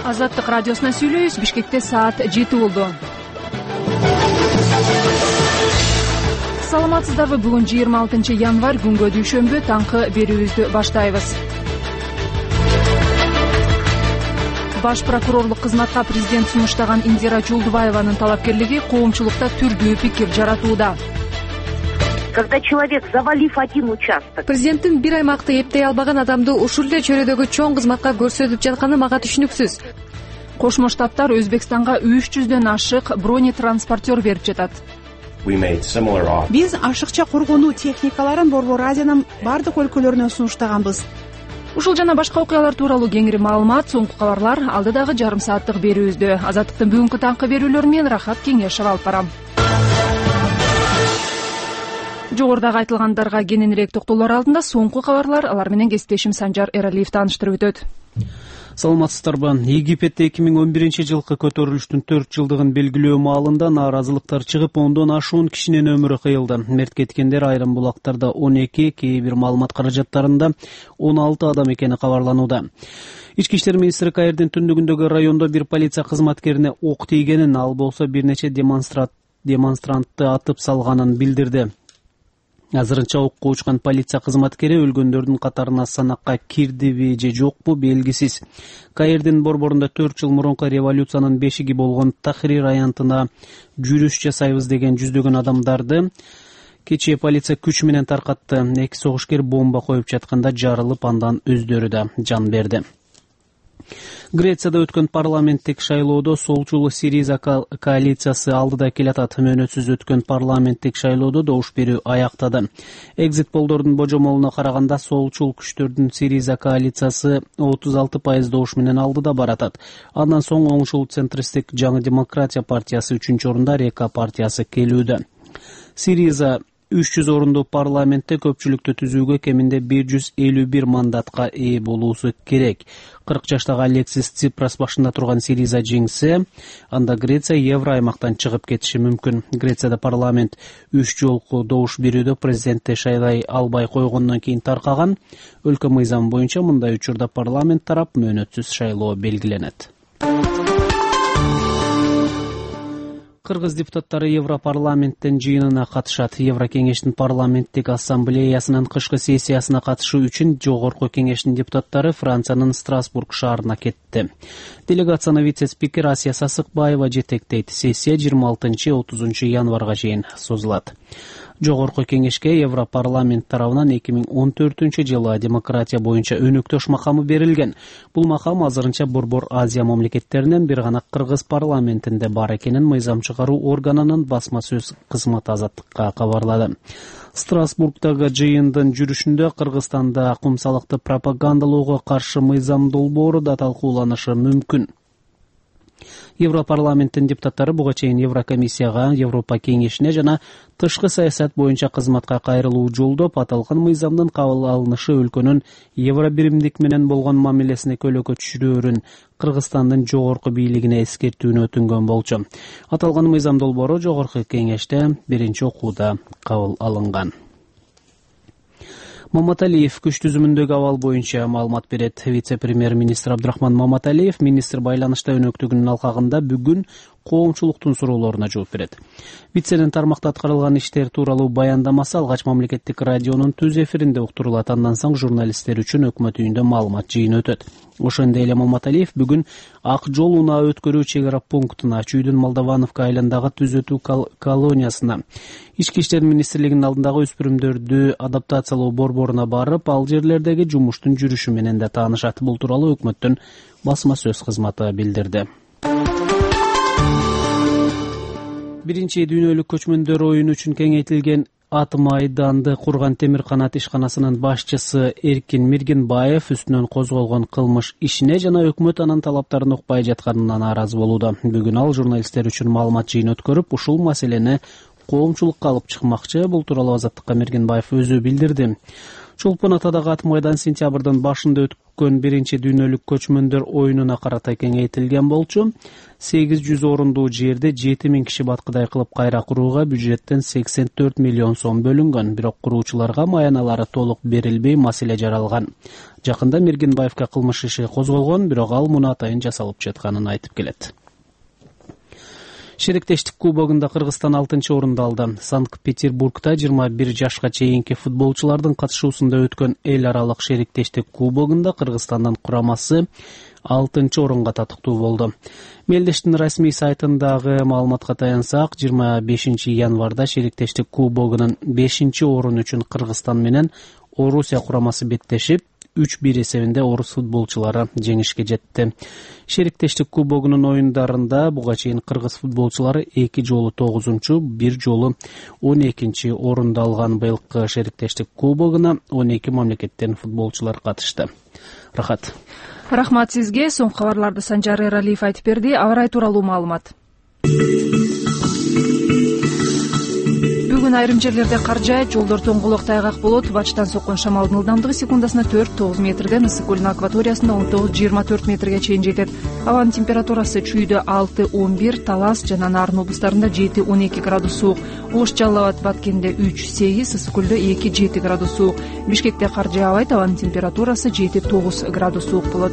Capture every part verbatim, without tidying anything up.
Азаттык радиосунан сүйлөйбүз. Бишкекте саат жети болду. Саламатсыздарбы? Бүгүн жыйырма алтынчы январь, күнгө дүйшөмбү, таңкы берүүбүздү баштайбыз. Баш прокурорлук кызматка президент сунуштаган Индира Жолдубаеванын талапкерлиги коомчулукта түрдүү пикир жаратууда. Когда человек, завалив один участок. Президенттин бир аймакты эптей албаган адамды ушул эле чөйрөдөгү чоң кызматка көрсөтүп жатканы мага түшүнүксүз. Кошмо Штаттар Өзбекстанга үч жүздөн ашык бронетранспортер берип жатат. Биз ашыкча коргонуу техникаларын Борбор Азиянын бардык өлкөлөрүнө сунуштаганбыз. Ушул жана башка окуялар тууралуу кеңири маалымат, соңку кабарлар алдыдагы жарым сааттык берүүбүздө. Азаттыктын бүгүнкү таңкы берүүлөрү менен Рахат Кеңешова алып барам. Жогорудагы айтылгандарга кененирээк токтолоор алдында соңку кабарлар, алар менен кесиптешим Санжар Эралиев тааныштырып өтөт. Саламатсыздарбы? Египетте эки миң он биринчи жылкы көтөрүлүштүн төрт жылдыгын белгилөө маалында нааразылыктар чыгып, ондон ашуун кишинин өмүрү кыйылды. Мерт кеткендер айрым булактарда он эки, кээ бир маалымат каражаттарында он алты адам экени кабарланууда. Ички иштер министри Каирдин түндүгүндөгү райондо бир полиция кызматкерине ок тийгенин, ал болсо бир нече демонстрантты атып салганын билдирди. Азырынча окко учкан полиция кызматкери өлгөндөрдүн катарына санакка кирдиби же жокпу белгисиз. Каирдин борборунда төрт жыл мурунку революциянын бешиги болгон Тахрир аянтына жүрүш жасайбыз деген жүздөгөн адамдарды кечээ полиция күч менен таркатты. Эки согушкер бомба коюп жатканда жарылып, андан өздөрү да жан берди. Грецияда өткөн парламенттик шайлоодо солчул Сириза коалициясы алдыда келатат. Мөөнөтсүз өткөн парламенттик шайлоодо добуш берүү аяктады. Экзит полдордун божомолуна караганда солчул күчтөрдүн Сириза коалициясы отуз алты пайыз добуш менен алдыда баратат. Андан соң оңшул центристик Жаңы демократия партиясы үчүнчү орунда, Река партиясы келүүдө. Сириза үч жүз орундуу парламентте көпчүлүктү түзүүгө кеминде бир жүз элүү бир мандатка ээ болуусу керек. кырк жаштагы Алексис Ципрас башында турган Сириза жеңсе, анда Греция евро аймактан чыгып кетиши мүмкүн. Грецияда парламент үч жолку добуш берүүдө президентти шайлай албай койгондон кийин таркаган. Өлкө мыйзамы боюнча мындай учурда парламент тарап мөөнөтсүз шайлоо белгиленет. Кыргыз депутаттары Европарламенттин жыйынына катышат. Еврокеңештин парламенттик ассамблеясынын кышкы сессиясына катышуу үчүн Жогорку кеңештин депутаттары Франциянын Страсбург шаарына кетти. Делегацияны вице-спикер Асия Сасыкбаева жетектейт. Сессия жыйырма алтынчы отузунчу январга чейин созулат. Жогорку кеңешке Европарламент тарабынан эки миң он төртүнчү жылы демократия боюнча өнөктөш макамы берилген. Бул макам азырынча Борбор Азия мамлекеттеринен бир гана Кыргыз парламентинде бар экенин мыйзам чыгаруу органынын басма сөз кызматы Азаттыкка кабарлады. Страсбургдагы жыйындын жүрүшүндө Кыргызстанда кумсалыкты пропагандалоого каршы мыйзам долбоору да талкууланышы мүмкүн. Европарламенттин депутаттары буга чейин Еврокомиссияга, Европа кеңешине жана тышкы саясат боюнча кызматка кайрылуу жолдоп, аталган мыйзамдын кабыл алынышы өлкөнүн евробиримдик менен болгон мамилесине көлөкө түшүрөөрүн Кыргызстандын жогорку бийлигине эскертүүнү өтүнгөн болчу. Аталган мыйзам долбоору жогорку кеңеште биринчи окууда кабыл алынган. Маматалиев күч түзүмүндөгү абал боюнча маалымат берет. Вице-премьер-министр Абдрахман Маматалиев министр байланышта өнөктүгүнүн алкагында бүгүн коомчулуктун суроолоруна жооп берет. Виценин тармакта аткарылган иштер тууралуу баяндамасы алгач мамлекеттик радионун түз эфиринде уктурулат. Андан соң журналисттер үчүн өкмөт үйүндө маалымат жыйыны өтөт. Ошондой эле Маматалиев бүгүн Ак жол унаа өткөрүү чек ара пунктуна, Чүйдүн Молдовановка айландагы түзөтүү колониясына, Ички иштер министрлигинин алдындагы өспүрүмдөрдү адаптациялоо борборуна барып, ал жерлердеги жумуштун жүрүшү менен да таанышат. Бул тууралуу өкмөттүн басма сөз кызматы билдирди. Биринчи дүйнөлүк көчмөндөр оюну үчүн кеңейтилген ат майданды курган темир канат ишканасынын башчысы Эркин Миргенбаев үстүнөн козголгон кылмыш ишине жана өкмөт анын талаптарын укпай жатканына нааразы болууда. Бүгүн ал журналисттер үчүн маалымат жыйын өткөрүп, ушул маселени коомчулукка алып чыкмакчы. Бул тууралуу Азаттыкка Миргенбаев өзү билдирди. Чолпон Атадагы ат майдан сентябрдын башында өткөн биринчи дүйнөлүк көчмөндөр оюнуна карата кеңейтилген болчу. сегиз жүз орундуу жерде жети миң киши баткыдай кылып кайра курууга бюджеттен сексен төрт миллион сом бөлүнгөн, бирок куруучуларга маяналары толук берилбей маселе жаралган. Жакында Мергенбаевка кылмыш иши козголгон, бирок ал муну атайын жасалып жатканын айтып келет. Шериктештик кубогунда Кыргызстан алтынчы орунду алды. Санкт-Петербургда жыйырма бир жашка чейинки футболчулардын катышуусунда өткөн эл аралык шериктештик кубогунда Кыргызстандын курамасы алтынчы орунга татыктуу болду. Мелдештин расмий сайтындагы маалыматка таянсак, жыйырма бешинчи январда шериктештик кубогунун бешинчи орун үчүн Кыргызстан менен Орусия курамасы беттешип, үч бир эсебинде орус футболчулары жеңишке жетти. Шериктештик кубогунун оюндарында буга чейин кыргыз футболчулары эки жолу тогузунчу, бир жолу он экинчи орунду алган. Быйылкы шериктештик кубогуна он эки мамлекеттен футболчулар катышты. Рахат. Рахмат сизге. Соңку кабарларды Санжар Эралиев айтып берди. Аба ырайы тууралуу маалымат. Бүгүн айрым жерлерде кар жаайт, жолдор тоңголок тайгак болот. Бачтан соккон шамалдын ылдамдыгы секундасына төрт тогуз метрден, ысык көлүнүн акваториясында он тогуз жыйырма төрт метрге чейин жетет. Абанын температурасы Чүйдө алты он бир, Талас жана Нарын облустарында жети он эки градус суук, Ош Жалал Абад Баткенде үч сегиз, ысык көлдө эки жети градус суук. Бишкекте кар жаабайт, абанын температурасы жети тогуз градус суук болот.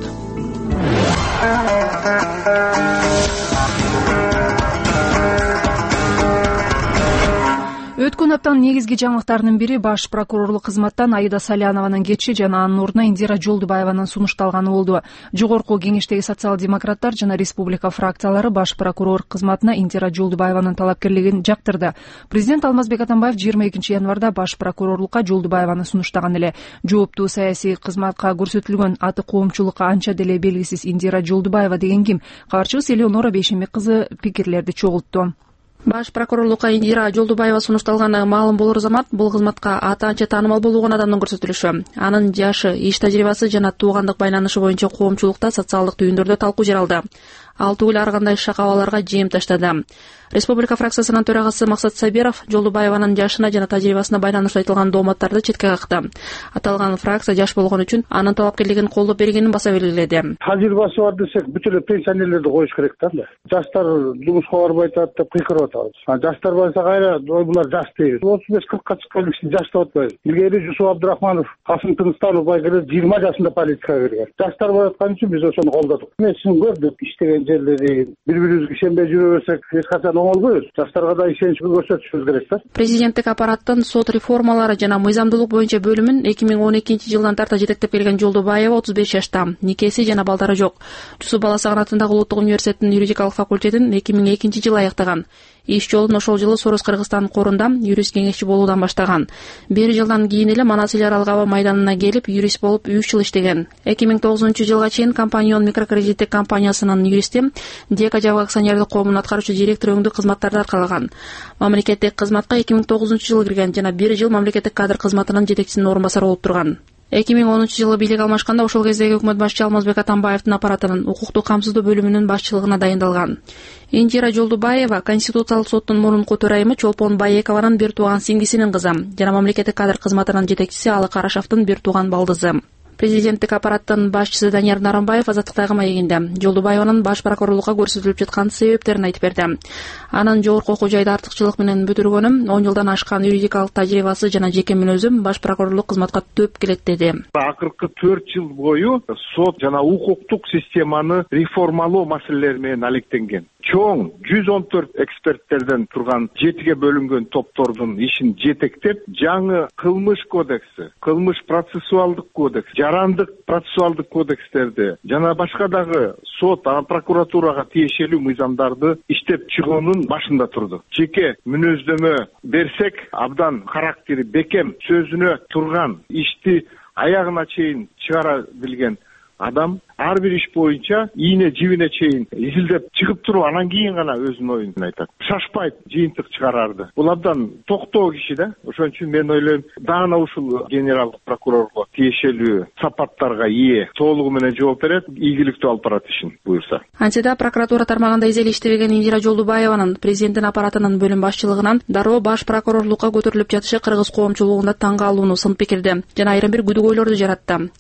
Өткөн аптанын негизги жаңылыктарынын бири баш прокурорлук кызматтан Аида Салянованын кетиши жана анын ордуна Индира Жолдубаеванын сунушталганы болду. Жогорку кеңештеги социал-демократтар жана республика фракциялары баш прокурор кызматына Индира Жолдубаеванын талапкерлигин жактырды. Президент Алмазбек Атамбаев жыйырма экинчи январда баш прокурорлукка Жолдубаеваны сунуштаган эле. Жооптуу саясий кызматка көрсөтүлгөн аты коомчулукка анча деле белгисиз Индира Жолдубаева деген ким? Кабарчыбыз Элеонора Бейшембек кызы пикирлерди чогултту. Баш прокурорлукка Индира Жолдубаева сунушталганы маалым болор замат бул кызматка аты анча таанымал болгон адамдын көрсөтүлүшү. Анын жашы, иш тажрыйбасы жана туугандык байланышы боюнча коомчулукта социалдык түйүндөрдө талкуу жаралды. Ал түгүл ар кандай шакабаларга жем таштады. Республика фракциясынын төрагасы Максат Сабиров Жолдубаеванын жашына жана тажрыйбасына байланыштуу айтылган дооматтарды четке какты. Аталган фракция жаш болгон үчүн анын талапкерлигин колдоп бергенин баса белгиледи. Тажрыйбасы бар десек, бүт эле пенсионерлерди коюш керек да. Жаштар жумушка барбай атат деп кыйкырып атабыз. Жаштар барса кайра булар жаш дейбиз. отуз беш кыркка чыккан киши жаш деп атпайбыз. Илгери Жусуп Абдырахманов, Касым Тыныстанов байгере жыйырма жашында политикага кирген. Жаштар бараткан үчүн биз ошону колдодук. Мен сизин көрдүк иштеген жерлери, бири-бирибизге ишенбей жүрө берсек, эч качан оңолбойбуз. Жаштарга да ишенич көрсөтүшүбүз керек да. Президенттик аппараттын сот реформалары жана мыйзамдуулук боюнча бөлүмүн эки миң он экинчи жылдан тарта жетектеп келген Жолдубаева отуз беш жашта, никеси жана балдары жок. Жусуп Баласаган атындагы Улуттук университеттин юридикалык факультетин эки миң экинчи жылы аяктаган. Иш жолун ошол жылы Сорос Кыргызстан корунда юрист кеңешчи болуудан баштаган. Бир жылдан кийин эле Манас эл аралык аба майданына келип, юрист болуп үч жыл иштеген. эки миң тогузунчу жылга чейин Компанион микрокредиттик компаниясынын юристи, Дека Жабык акционерлик коомунун аткаруучу директору өңдүү кызматтарды аркалаган. Мамлекеттик кызматка эки миң тогузунчу жылы кирген жана бир жыл мамлекеттик кадр кызматынын жетекчисинин орун басары болуп турган. эки миң онунчу жылы бийлик алмашканда ошол кездеги өкмөт башчы Алмазбек Атамбаевдин аппаратынын укуктук камсыздоо бөлүмүнүн башчылыгына дайындалган. Индира Жолдубаева Конституциялык соттун мурунку төрайымы Чолпон Байекованын бир тууган сиңдисинин кызы жана мамлекеттик кадр кызматынын жетекчиси Алы Карашевдин бир тууган балдызы. Президенттик аппараттын башчысы Данияр Наранбаев Азаттыктагы маегинде Жолдубаеванын баш прокурорлукка көрсөтүлүп жаткан себептерин айтып берди. Анын жогорку окуу жайда артыкчылык менен бүтүргөнү, он жылдан ашкан юридикалык тажрыйбасы жана жеке мүнөзүм баш прокурорлук кызматка төп келет деди. Акыркы төрт жыл бою сот жана укуктук системаны реформалоо маселелери менен алектенген. Чоң жүз он төрт эксперттерден турган жетиге бөлүнгөн топтордун ишин жетектеп, жаңы кылмыш кодекси, кылмыш процессуалдык кодекс, жарандык процессуалдык кодекстерди жана башка дагы сот, прокуратурага тиешелүү мыйзамдарды иштеп чыгуунун башында турду. Жеке мүнөздөмө берсек, абдан характери бекем, сөзүнө турган, ишти аягына чейин чыгара билген адам ар бир иш боюнча ийне жибине чейин изилдеп чыгып туруп, анан кийин гана өзүнүн оюн айтат. Шашпайт, жыйынтык чыгарарды. Бул абдан токтоо киши да. Ошон үчүн мен ойлойм, дагы ушул генералдык прокурорго тиешелүү сапаттарга ээ толугу менен жооп берет, ийгиликтүү алып барат ишин буюрса. Антида прокуратура тармагында изилештирилген Индира Жолдубаеванын президенттин аппаратынын бөлүм башчылыгынан дароо баш прокурорлукка көтөрүлүп жатышы кыргыз коомчулугунда таң калууну сын пикирди жана айрым бир күдүгөйлөрдү жаратты.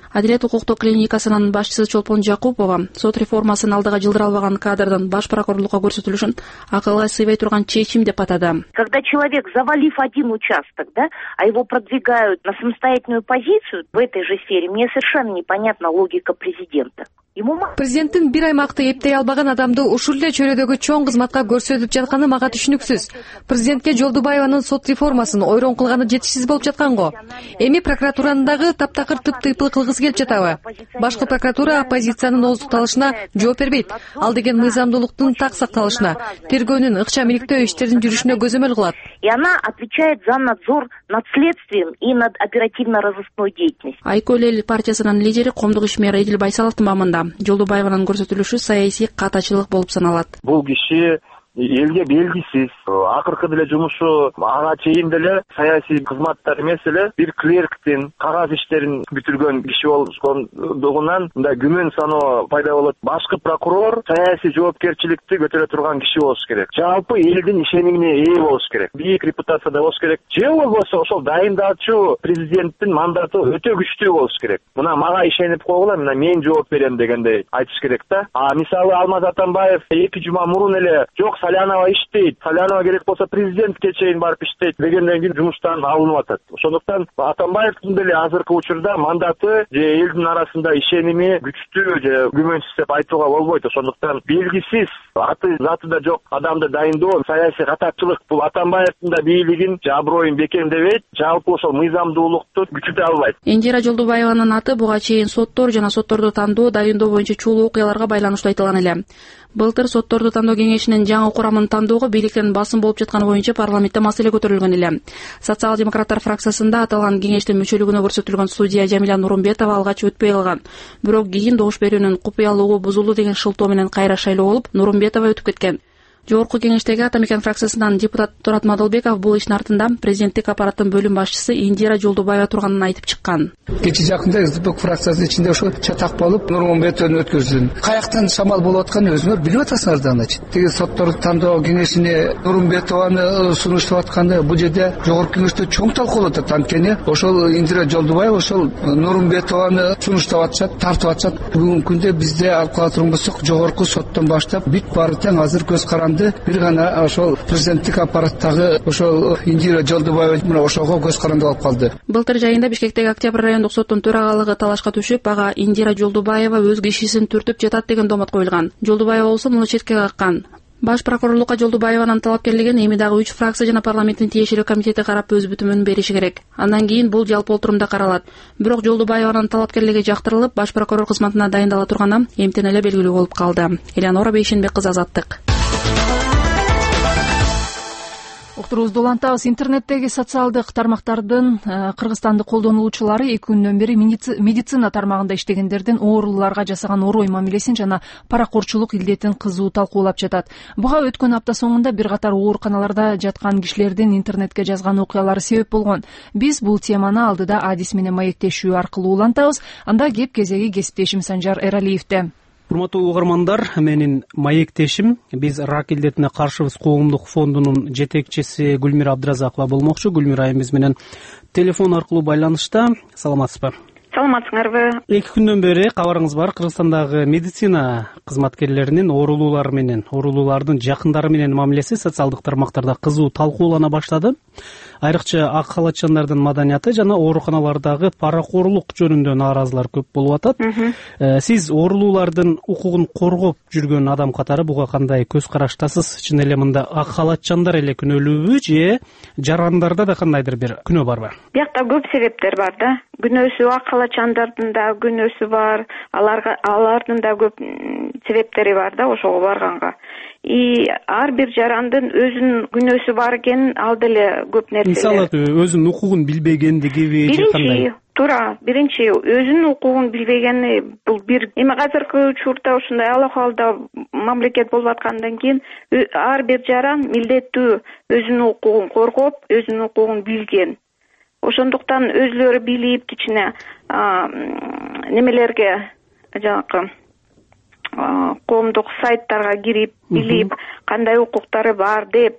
Адилет укуктук клиникасынын башчысы Чолпон Жакупова сот реформасын алдыга жылдыра албаган кадрдын баш прокурорлукка көрсөтүлүшүн акылга сыйбай турган чечим деп атады. Когда человек, завалив один участок, да, а его продвигают на самостоятельную позицию в этой же сфере, мне совершенно непонятна логика президента. Президенттин бир аймакты эптей албаган адамды ушул эле чөйрөдөгү чоң кызматка көрсөтүп жатканы мага түшүнүксүз. Президентке Жолдубаеванын сот реформасын ойрон кылганы жетишсиз болуп жаткан го. Эми прокуратуранын дагы таптакыр тып-тыйпыл кылгысы келип жатабы? Башкы прокуратура оппозициянын ооздукталышына жооп бербейт. Ал деген мыйзамдуулуктун так сакталышына, тергөөнүн ыкчам иликтөө иштердин жүрүшүнө көзөмөл кылат. И она отвечает за надзор над следствием и над оперативно-розыскной деятельностью. Айкөл эл партиясынын лидери Комдук ишмер Эдил Байсаловдун мамында Жолдубаеванын көрсөтүлүшү саясий катачылык болуп саналат. Бул киши элге белгисиз, акыркы деле жумушу ага чейин деле саясий кызматтар эмес эле бир клерктин кагаз иштерин бүтүргөн киши болгондугунан мындай күмөн саноо пайда болот. Башкы прокурор саясий жоопкерчиликти көтөрө турган киши болуш керек. Жалпы элдин ишенимине ээ болуш керек. Бийик репутацияда болуш керек. Же болбосо ошол дайындаачу президенттин мандаты өтө күчтүү болуш керек. Мына мага ишенип койгула, мына мен жооп берем дегендей айтыш керек да. А мисалы Алмаз Атамбаев эки жума мурун эле жок Салянова иштейт, Салянова керек болсо президентке чейин барып иштейт дегенден кийин жумуштан алынып атат. Ошондуктан Атамбаевдин деле азыркы учурда мандаты же элдин арасында ишеними күчтүү же күмөнсүз деп айтууга болбойт. Ошондуктан белгисиз, аты заты да жок адамды дайындоо саясий катачылык. Бул Атамбаевдин да бийлигин, аброюн бекемдебейт, жалпы ошол мыйзамдуулукту күчөтө албайт. Индира Жолдубаеванын аты буга чейин соттор жана сотторду тандоо, дайындоо боюнча чулуу окуяларга байланыштуу айтылган эле. Былтыр сотторду тандоо кеңешинин жаңы курамын тандоого бийликтен басым болуп жатканы боюнча парламентте маселе көтөрүлгөн эле. Социал-демократтар фракциясында аталган кеңештин мүчөлүгүнө көрсөтүлгөн судья Жамиля Нурумбетова алгач өтпөй калган. Бирок кийин добуш берүүнүн купуялыгы бузулду деген шылтоо менен кайра шайлоо болуп, Нурумбетова өтүп кеткен. Жогорку кеңештеги Атамекен фракциясынан депутат Турат Мадалбеков бул иштин артында президенттик аппараттын бөлүм башчысы Индира Жолдубаева турганын айтып чыккан. Кече жакында СДП фракциясынын ичинде ошо чатак болуп Нурмунбетовну өткөздүн. Каяктан шамал болуп атканын өзүңөр билип атасыңар да, значит. Теги сотторду тандоо кеңешине Нурмунбетованы сунуштап атканы бул жерде жогорку кеңеште чоң талкууланып атат. Анткени ошол Индира Жолдубаева ошол Нурмунбетованы сунуштап атышат, тартып атышат. Бүгүнкү күндө бизде алып кала турган болсок, жогорку соттон баштап бүт баары тең азыр көз каранды бир гана ошол президенттик аппараттагы ошол Индира Жолдубаева мына ошого көз каранды болуп калды. Былтыр жайында Бишкектеги Октябрь райондук соттун төрагалыгы талашка түшүп, ага Индира Жолдубаева өз кишисин түртүп жатат деген домот коюлган. Жолдубаева болсо муну четке каккан. Баш прокурорлукка Жолдубаеванын талапкерлигин эми дагы үч фракция жана парламенттин тиешелүү комитети карап өз бүтүмүн бериши керек. Андан кийин бул жалпы отурумда каралат. Бирок Жолдубаеванын талапкерлиги жактырылып, баш прокурор кызматына дайындала турганы эмтен эле белгилүү болуп калды. Элеонора Бейшенбек кызы, Азаттык. Уктуруубузду улантабыз. Интернеттеги социалдык тармактардын кыргызстандык колдонуучулары эки күндөн бери медицина тармагында иштегендердин оорулууларга жасаган орой мамилесин жана паракорчулук илдетин кызуу талкуулап жатат. Буга өткөн апта соңунда бир катар ооруканаларда жаткан кишилердин интернетке жазган окуялары себеп болгон. Биз бул теманы алдыда адис менен маектешүү аркылуу улантабыз. Анда кеп кезеги кесиптешим Санжар Эралиевде. Урматтуу угармандар, менин маектешим биз рак илдетине каршыбыз коомдук фондунун жетекчиси Гүлмира Абдыразакова болмокчу. Гүлмира айым биз менен телефон аркылуу байланышта. Саламатсызбы? Саламатсыңарбы? Эки күндөн бери кабарыңыз бар, Кыргызстандагы медицина кызматкерлеринин оорулуулар менен, оорулуулардын жакындары менен мамилеси социалдык тармактарда кызуу талкуулана баштады. Айрыкча ак халатчандардын маданияты жана ооруканалардагы паракорлук жөнүндө нааразылар көп болуп атат. Сиз оорулуулардын укугун коргоп жүргөн адам катары буга кандай көз караштасыз? Чын эле мында ак халатчандар эле күнөөлүүбү же жарандарда да кандайдыр бир күнөө барбы? Биякта көп себептер бар да. Күнөөсү ак халатчандардын да күнөөсү бар. Аларга алардын да көп себептери бар да ошого барганга. И ар бир жарандын өзүнүн күнөөсү бар экенин ал деле көп нерсе. Мисалы өзүнүн укугун билбегендигиби же кандай? Туура, биринчи өзүнүн укугун билбегени бул бир. Эми азыркы учурда ушундай ал акыбалда мамлекет болуп аткандан кийин ар бир жаран милдеттүү өзүнүн укугун коргоп, өзүнүн укугун билген. Ошондуктан өзүлөрү билип кичине немелерге жанакы коомдук сайттарга кирип, билип, кандай укуктары бар деп,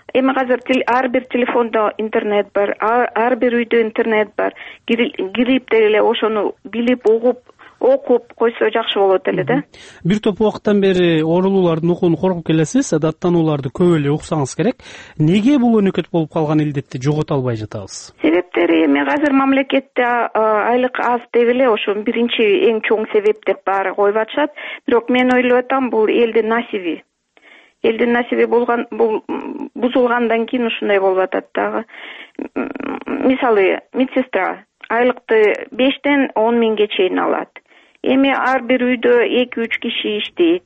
эми азыр ар бир телефондо интернет бар, ар бир үйдө интернет бар. Кирип деле ошону билип угуп окуп койсо жакшы болот эле да. Бир топ убакыттан бери оорулуулардын окуун коркуп келесиз, даттанууларды көп эле уксаңыз керек. Неге бул өнөкөт болуп калган илдетти жогото албай жатабыз? Себептери эми азыр мамлекетте айлык аз деп эле ошо биринчи эң чоң себеп деп баары коюп атышат. Бирок мен ойлоп атам, бул элдин насиби. Элдин насиби болгон бул бузулгандан кийин ушундай болуп атат дагы. Мисалы, медсестра айлыкты бештен он миңге чейин алат. Эми ар бир үйдө эки үч киши иштейт.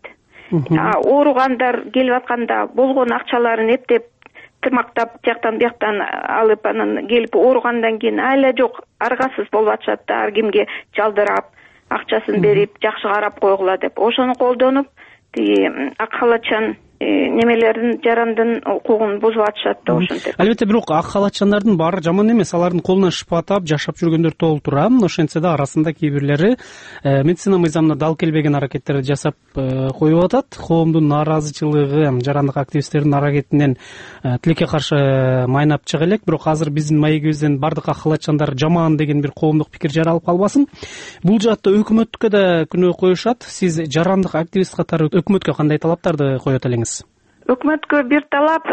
Ооругандар келип атканда болгон акчаларын эптеп тырмактап жактан бияктан алып анан келип ооругандан кийин айла жок аргасыз болуп атышат да, ар кимге жалдырап акчасын берип жакшы карап койгула деп. Ошону колдонуп тиги ак халатчан немелердин жарандын укугун бузуп атышат да ошентип. Албетте, бирок ак халатчандардын баары жаман эмес, алардын колуна шпа таап жашап жүргөндөр толтура. Ошентсе да арасында кээ бирлери медицина мыйзамына дал келбеген аракеттерди жасап коюп атат. Коомдун нааразычылыгы, жарандык активисттердин аракетинен тилекке каршы майнап чыга элек, бирок азыр биздин маегибизден бардык ак халатчандар жаман деген бир коомдук пикир жаралып калбасын. Бул жаатта өкмөткө да күнөө коюшат. Сиз жарандык активист катары өкмөткө кандай талаптарды коет элеңиз? Өкмөткө бир талап,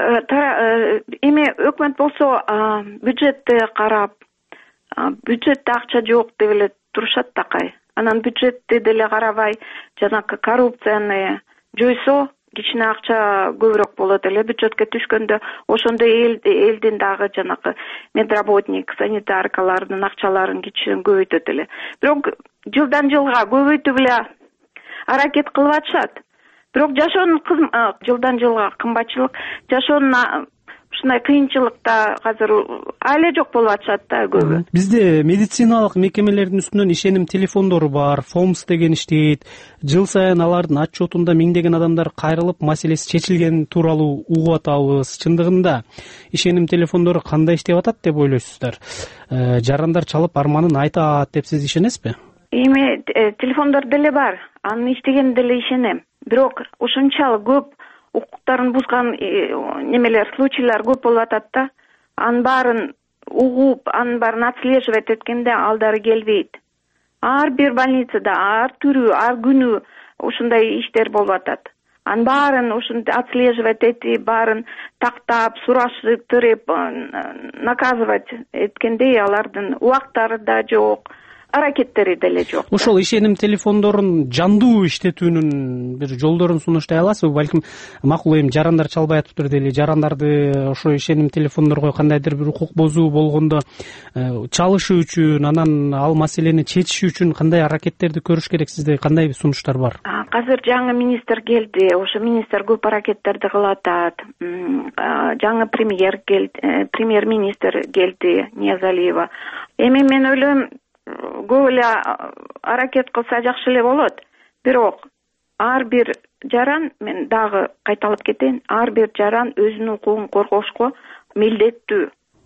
эми өкмөт болсо бюджетти карап, бюджетте акча жок деп эле турушат такай. Анан бюджетти деле карабай, жанагы коррупцияны жойсо, кичине акча көбүрөөк болот эле. Бюджетке түшкөндө ошондо элдин дагы жанагы медработник, санитаркалардын акчаларын кичине көбөйтөт эле. Бирок жылдан жылга көбөйтүп эле аракет кылып атышат. Бирок жашоонун жылдан жылга кымбатчылык, жашоонун ушундай кыйынчылыкта азыр айла жок болуп атышат да көбү. Бизде медициналык мекемелердин үстүнөн ишеним телефондору бар, фомс деген иштейт. Жыл сайын алардын отчетунда миңдеген адамдар кайрылып, маселеси чечилген тууралуу угуп атабыз. Чындыгында ишеним телефондору кандай иштеп атат деп ойлойсуздар? Жарандар чалып арманын айтат деп сиз ишенесизби? Эми телефондор деле бар, анын иштеген деле ишенем. Бирок ушунчалык көп укуктарын бузган немелер, случайлар көп болуп атат да. Анын баарын угуп, анын баарын отслеживать эткенде алдары келбейт. Ар бир больницада ар түрү, ар күнү ушундай иштер болуп атат. Анын баарын ушундай отслеживать этип, баарын тактап, сураштырып, наказывать эткенде алардын убактары да жок. Аракеттери деле жок. Ошол ишеним телефондорун жандуу иштетүүнүн бир жолдорун сунуштай аласызбы? Балким макул эми жарандар чалбай атыптыр дейли. Жарандарды ошо ишеним телефондорго кандайдыр бир укук бузуу болгондо чалышы үчүн, анан ал маселени чечиши үчүн кандай аракеттерди көрүш керек? Сизде кандай сунуштар бар? Азыр жаңы министр келди. Ошо министр көп аракеттерди кылып атат. Жаңы премьер келди, премьер-министр келди, Ниязалиева. Эми мен ойлойм, көп эле аракет кылса жакшы эле болот. Бирок ар бир жаран, мен дагы кайталап кетейин, ар бир жаран өзүнүн укугун коргошко милдеттүү.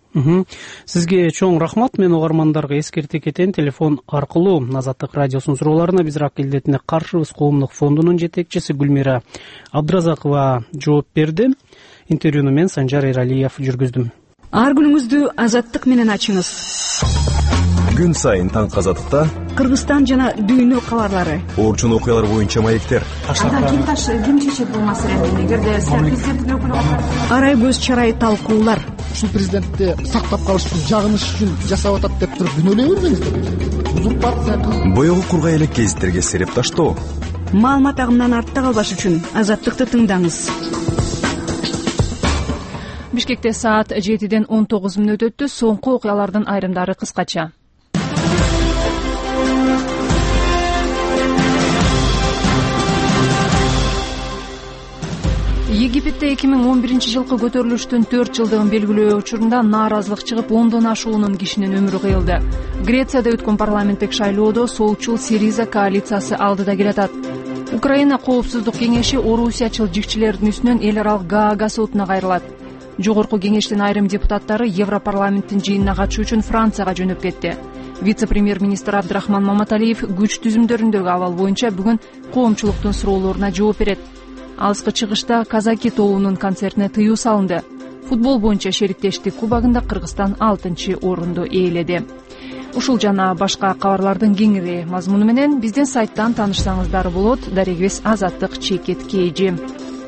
Сизге чоң рахмат. Мен угармандарга эскерте кетейин, телефон аркылуу Азаттык радиосунун суроолоруна биз рак илдетине каршыбыз коомдук фондунун жетекчиси Гүлмира Абдыразакова жооп берди. Интервьюну мен Санжар Эралиев жүргүздүм. Ар күнүңүздү Азаттык менен ачыңыз. Күн сайын таңкы Азаттыкта Кыргызстан жана дүйнө кабарлары, орчун окуялар боюнча маектер. Ким чечет бул маселени? Эгерде президенттин өкүлү арай көз чарай талкуулар. Ушул президентти сактап калыш үчүн, жагыныш үчүн жасап атат деп туруп күнөөлөй бербеңиздер. Узурпация. Боёгу кургай элек гезиттерге сереп таштоо. Маалымат агымынан артта калбаш үчүн Азаттыкты тыңдаңыз. Бишкекте саат жетиден он тогуз мүнөт өттү. Соңку окуялардын айрымдары кыскача. Египетте эки миң он биринчи жылкы көтөрүлүштүн төрт жылдыгын белгилөө учурунда нааразылык чыгып, ондон ашуунун кишинин өмүрү кыйылды. Грецияда өткөн парламенттик шайлоодо солчул Сириза коалициясы алдыда келатат. Украина коопсуздук кеңеши орусиячыл жигчилердин үстүнөн эл аралык Гаага сотуна кайрылат. Жогорку кеңештин айрым депутаттары Европарламенттин жыйынына катышуу үчүн Францияга жөнөп кетти. Вице-премьер-министр Абдрахман Маматалиев күч түзүмдөрүндөгү абал боюнча бүгүн коомчулуктун суроолоруна жооп берет. Алыскы чыгышта Казаки тобунун концертине тыюу салынды. Футбол боюнча шериктештик кубогунда Кыргызстан алтынчы орунду ээледи. Ушул жана башка кабарлардын кеңири мазмуну менен биздин сайттан таанышсаңыздар болот. Дарегибиз Азаттык Чекет Кейжи.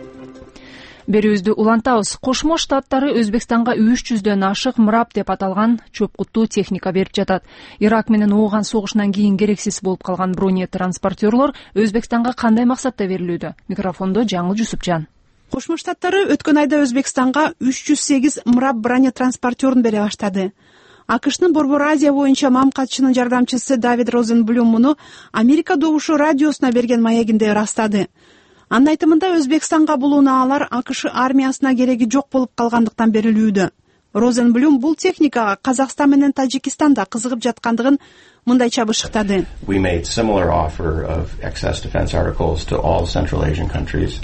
Берүүбүздү улантабыз. Кошмо Штаттары Өзбекстанга үч жүздөн ашык мрап деп аталган чөп-куттуу техника берип жатат. Ирак менен Ооган согушунан кийин керексиз болуп калган бронетранспортерлор Өзбекстанга кандай максатта берилүүдө? Микрофондо Жаңыл Жусупжан. Кошмо Штаттары өткөн айда Өзбекстанга үч жүз сегиз мрап бронетранспортерин бере баштады. АКШнын Борбор Азия боюнча мам катчынын жардамчысы Давид Розенблюм муну Америка добушу радиосуна берген маегинде ырастады. Анын айтымында Өзбекстанга бул унаалар АКШ армиясына кереги жок болуп калгандыктан берилүүдө. Розенблюм бул техникага Казакстан менен Тажикистан да кызыгып жаткандыгын мындайча бышыктады. We made similar offer of excess defense articles to all Central Asian countries.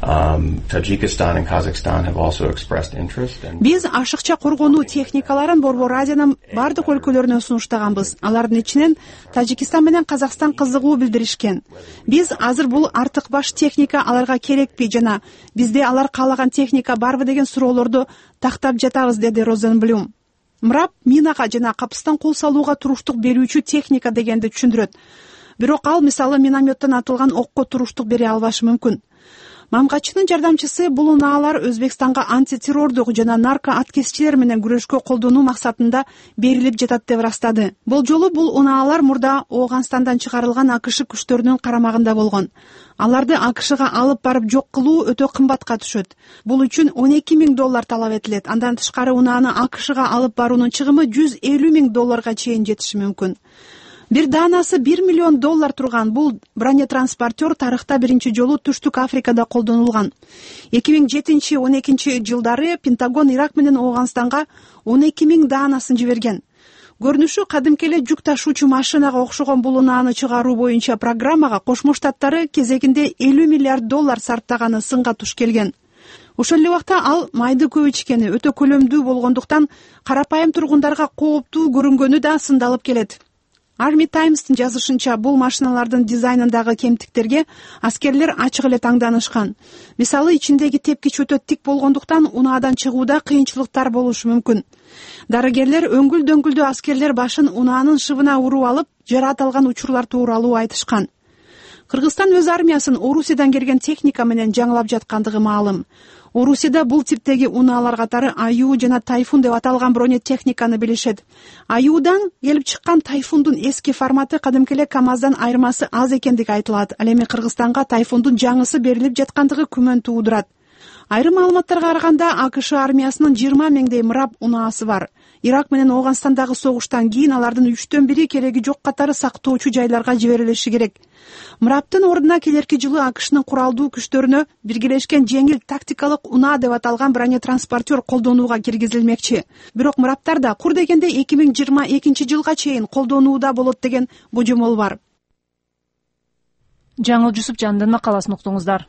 Um, Tajikistan and Kazakhstan have also expressed interest. Биз ашыкча коргонуу техникаларын Борбор Азиянын бардык өлкөлөрүнө сунуштаганбыз. Алардын ичинен Тажикистан менен Казакстан кызыгуу билдиришкен. Биз азыр бул артык баш техника аларга керекпи жана бизде алар каалаган техника барбы деген суроолорду тактап жатабыз, деди Розенблюм. Мрап минага жана капыстан кол салууга туруштук берүүчү техника дегенди түшүндүрөт. Бирок ал мисалы минометтон атылган окко туруштук бере албашы мүмкүн. Мамгатчынын жардамчысы бул унаалар Өзбекстанга антитеррордук жана нарко аткезчилер менен күрөшкө колдонуу максатында берилип жатат деп ырастады. Бул жолу бул унаалар мурда Ооганстандан чыгарылган АКШ күчтөрүнүн карамагында болгон. Аларды АКШга алып барып жок кылуу өтө кымбатка түшөт. Бул үчүн он эки миң доллар талап этилет. Андан тышкары унааны АКШга алып баруунун чыгымы жүз элүү миң долларга чейин жетиши мүмкүн. Бир даанасы бир миллион доллар турган бул бронетранспортер тарыхта биринчи жолу Түштүк Африкада колдонулган. эки миң жетинчи он экинчи жылдары Пентагон Ирак менен Ооганстанга он эки миң даанасын жиберген. Көрүнүшү кадимки эле жүк ташуучу машинага окшогон бул унааны чыгаруу боюнча программага Кошмо Штаттары кезегинде элүү миллиард доллар сарптаганы сынга туш келген. Ошол эле убакта ал майды көп ичкени өтө көлөмдүү болгондуктан карапайым тургундарга кооптуу көрүнгөнү да сындалып келет. Army Times'тын жазышынча бул машиналардын дизайнындагы кемтиктерге аскерлер ачык эле таңданышкан. Мисалы, ичиндеги тепкич өтө тик болгондуктан унаадан чыгууда кыйынчылыктар болушу мүмкүн. Дарыгерлер өңгүл дөңгүлдүү аскерлер башын унаанын шыбына уруп алып, жараат алган учурлар тууралуу айтышкан. Кыргызстан өз армиясын Орусиядан келген техника менен жаңылап жаткандыгы маалым. Орусияда бул типтеги унаалар катары Аю жана Тайфун деп аталган бронетехниканы билишет. Аюдан келип чыккан Тайфундун эски форматы кадимки эле КамАЗдан айырмасы аз экендиги айтылат. Ал эми Кыргызстанга Тайфундун жаңысы берилип жаткандыгы күмөн туудурат. Айрым маалыматтарга караганда АКШ армиясынын жыйырма миңдей мрап унаасы бар. Ирак менен Ооганстандагы согуштан кийин алардын үчтөн бири кереги жок катары сактоочу жайларга жиберилиши керек. Мраптын ордуна келерки жылы АКШнын куралдуу күчтөрүнө биргелешкен жеңил тактикалык унаа деп аталган бронетранспортер колдонууга киргизилмекчи. Бирок мраптар да кур дегенде эки миң жыйырма экинчи жылга чейин колдонууда болот деген божомол бар. Жаңыл Жусупжандын макаласын уктуңуздар.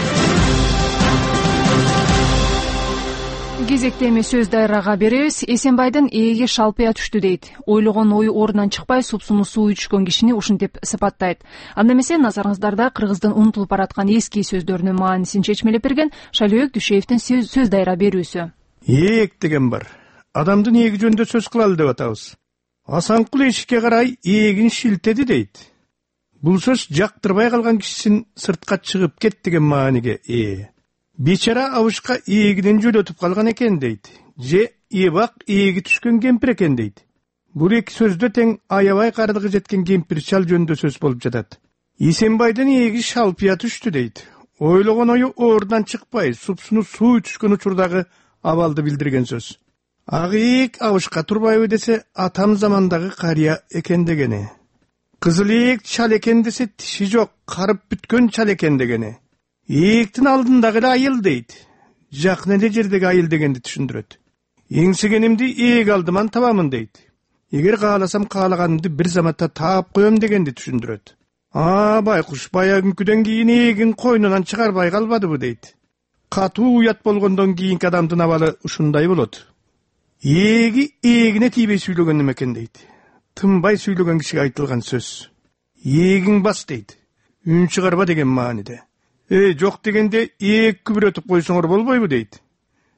Кезекте эми сөз дайрага беребиз. Эсенбайдын ээге шалпыя түштү дейт. Ойлогон ою ордунан чыкпай супсуну суу ичкен кишини ушинтип сыпаттайт. Анда эмесе назарыңыздарда Кыргыздын унутулуп бараткан эски сөздөрүнүн маанисин чечмелеп берген Шалөөк Дүйшеевдин сөз дайра берүүсү. Эек деген бар. Адамдын ээги жөнүндө сөз кылалы деп атабыз. Асанкул эшикке карай ээлин шилтеди дейт. Бул сөз жактырбай калган кишисин сыртка чыгып кет деген мааниге ээ. Бечара абышка ээлинен жөлөтүп калган экен дейт. Же эбак ээги түшкөн кемпир экен дейт. Бул эки сөздө тең аябай кардыгы жеткен кемпир чал жөнүндө сөз болуп жатат. Эсенбайдын ээги шалпыя түштү дейт. Ойлогон ою ордунан чыкпай, супсуну суу түшкөн учурдагы абалды билдирген сөз. Ак ээк абышка турбайбы десе, атам замандагы карыя экен дегени. Кызыл ээк чал экен десе, тиши жок, карып бүткөн чал экен дегени. Ээктин алдындагы айыл дейт. Жакын эле жердеги айыл дегенди түшүндүрөт. Эңсегенимди ээк алдыман табамын дейт. Эгер кааласам каалаганымды бир заматта таап коем дегенди түшүндүрөт. А байкуш баягынкүдөн кийин ээлин койнунан чыгарбай калбадыбы дейт. Катуу уят болгондон кийинки адамдын абалы ушундай болот. Ээги ээлине тийбей сүйлөгөн экен дейт. Тынбай сүйлөгөн кишиге айтылган сөз. Ээлиң бас дейт. Үн чыгарба деген мааниде. Э, жок дегенде ээк күбүрөтүп койсоңор болбойбу дейт.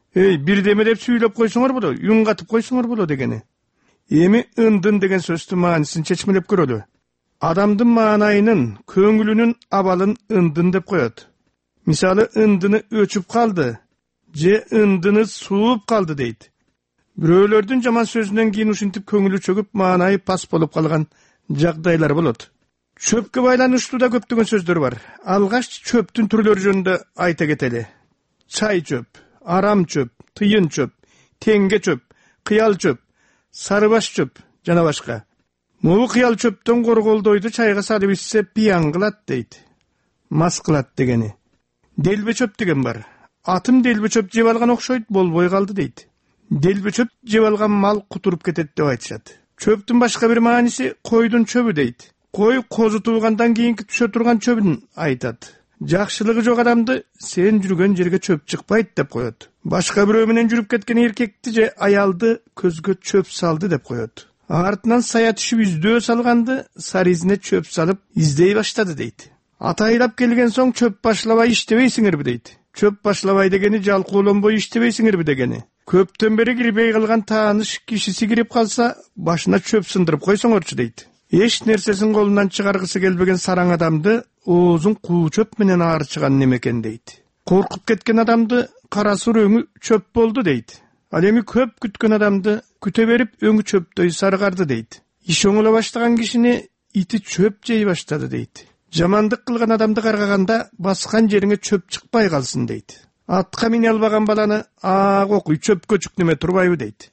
Ey, бирдеме деп сүйлөп койсоңор боло, үн катып койсоңор боло дегени. Эми ындын деген сөздүн маанисин чечмелеп көрөлү. Адамдын маанайынын, көңүлүнүн абалын ындын деп коет. Мисалы, ындыны өчүп калды, же ындыны сууп калды дейт. Бирөөлөрдүн жаман сөзүнөн кийин ушинтип көңүлү чөгүп, маанайы пас болуп калган жагдайлар болот. Чөпкө байланыштуу да көптөгөн сөздөр бар. Алгаш чөптүн түрлөрү жөнүндө айта кетели. Чай чөп, арам чөп, тыйын чөп, теңге чөп, кыял чөп, сарыбаш чөп жана башка. Могу кыял чөптөн корголдойду чайга салып ичсе пиян кылат дейт. Мас кылат дегени. Делбе чөп деген бар. Атым делбе чөп жеп алган окшойт, болбой калды дейт. Делбе чөп жеп алган мал кутуруп кетет деп айтышат. Чөптүн башка бир мааниси койдун чөбү дейт. Кой козу туугандан кийинки түшө турган чөбүн айтат. Жакшылыгы жок адамды сен жүргөн жерге чөп чыкпайт деп коет. Башка бирөө менен жүрүп кеткен эркекти же аялды көзгө чөп салды деп коет. Артынан сая түшүп издөө салганды саризине чөп салып издей баштады дейт. Атайлап келген соң чөп башлабай иштебейсиңерби дейт. Чөп башлабай дегени жалкоолонбой иштебейсиңерби дегени. Көптөн бери кирбей калган тааныш кишиси кирип калса, башына чөп сындырып койсоңорчу дейт. Эч нерсесин колунан чыгаргысы келбеген сараң адамды оозун куу чөп менен аарчыган немекен дейт. Коркуп кеткен адамды кара сур өңү чөп болду дейт. Ал эми көп күткөн адамды күтө берип өңү чөптөй саргарды дейт. Иш оңоло баштаган кишини ити чөп жей баштады дейт. Жамандык кылган адамды каргаганда баскан жериңе чөп чыкпай калсын дейт. Атка мине албаган баланы аак окуй чөпкө чүк неме турбайбы дейт.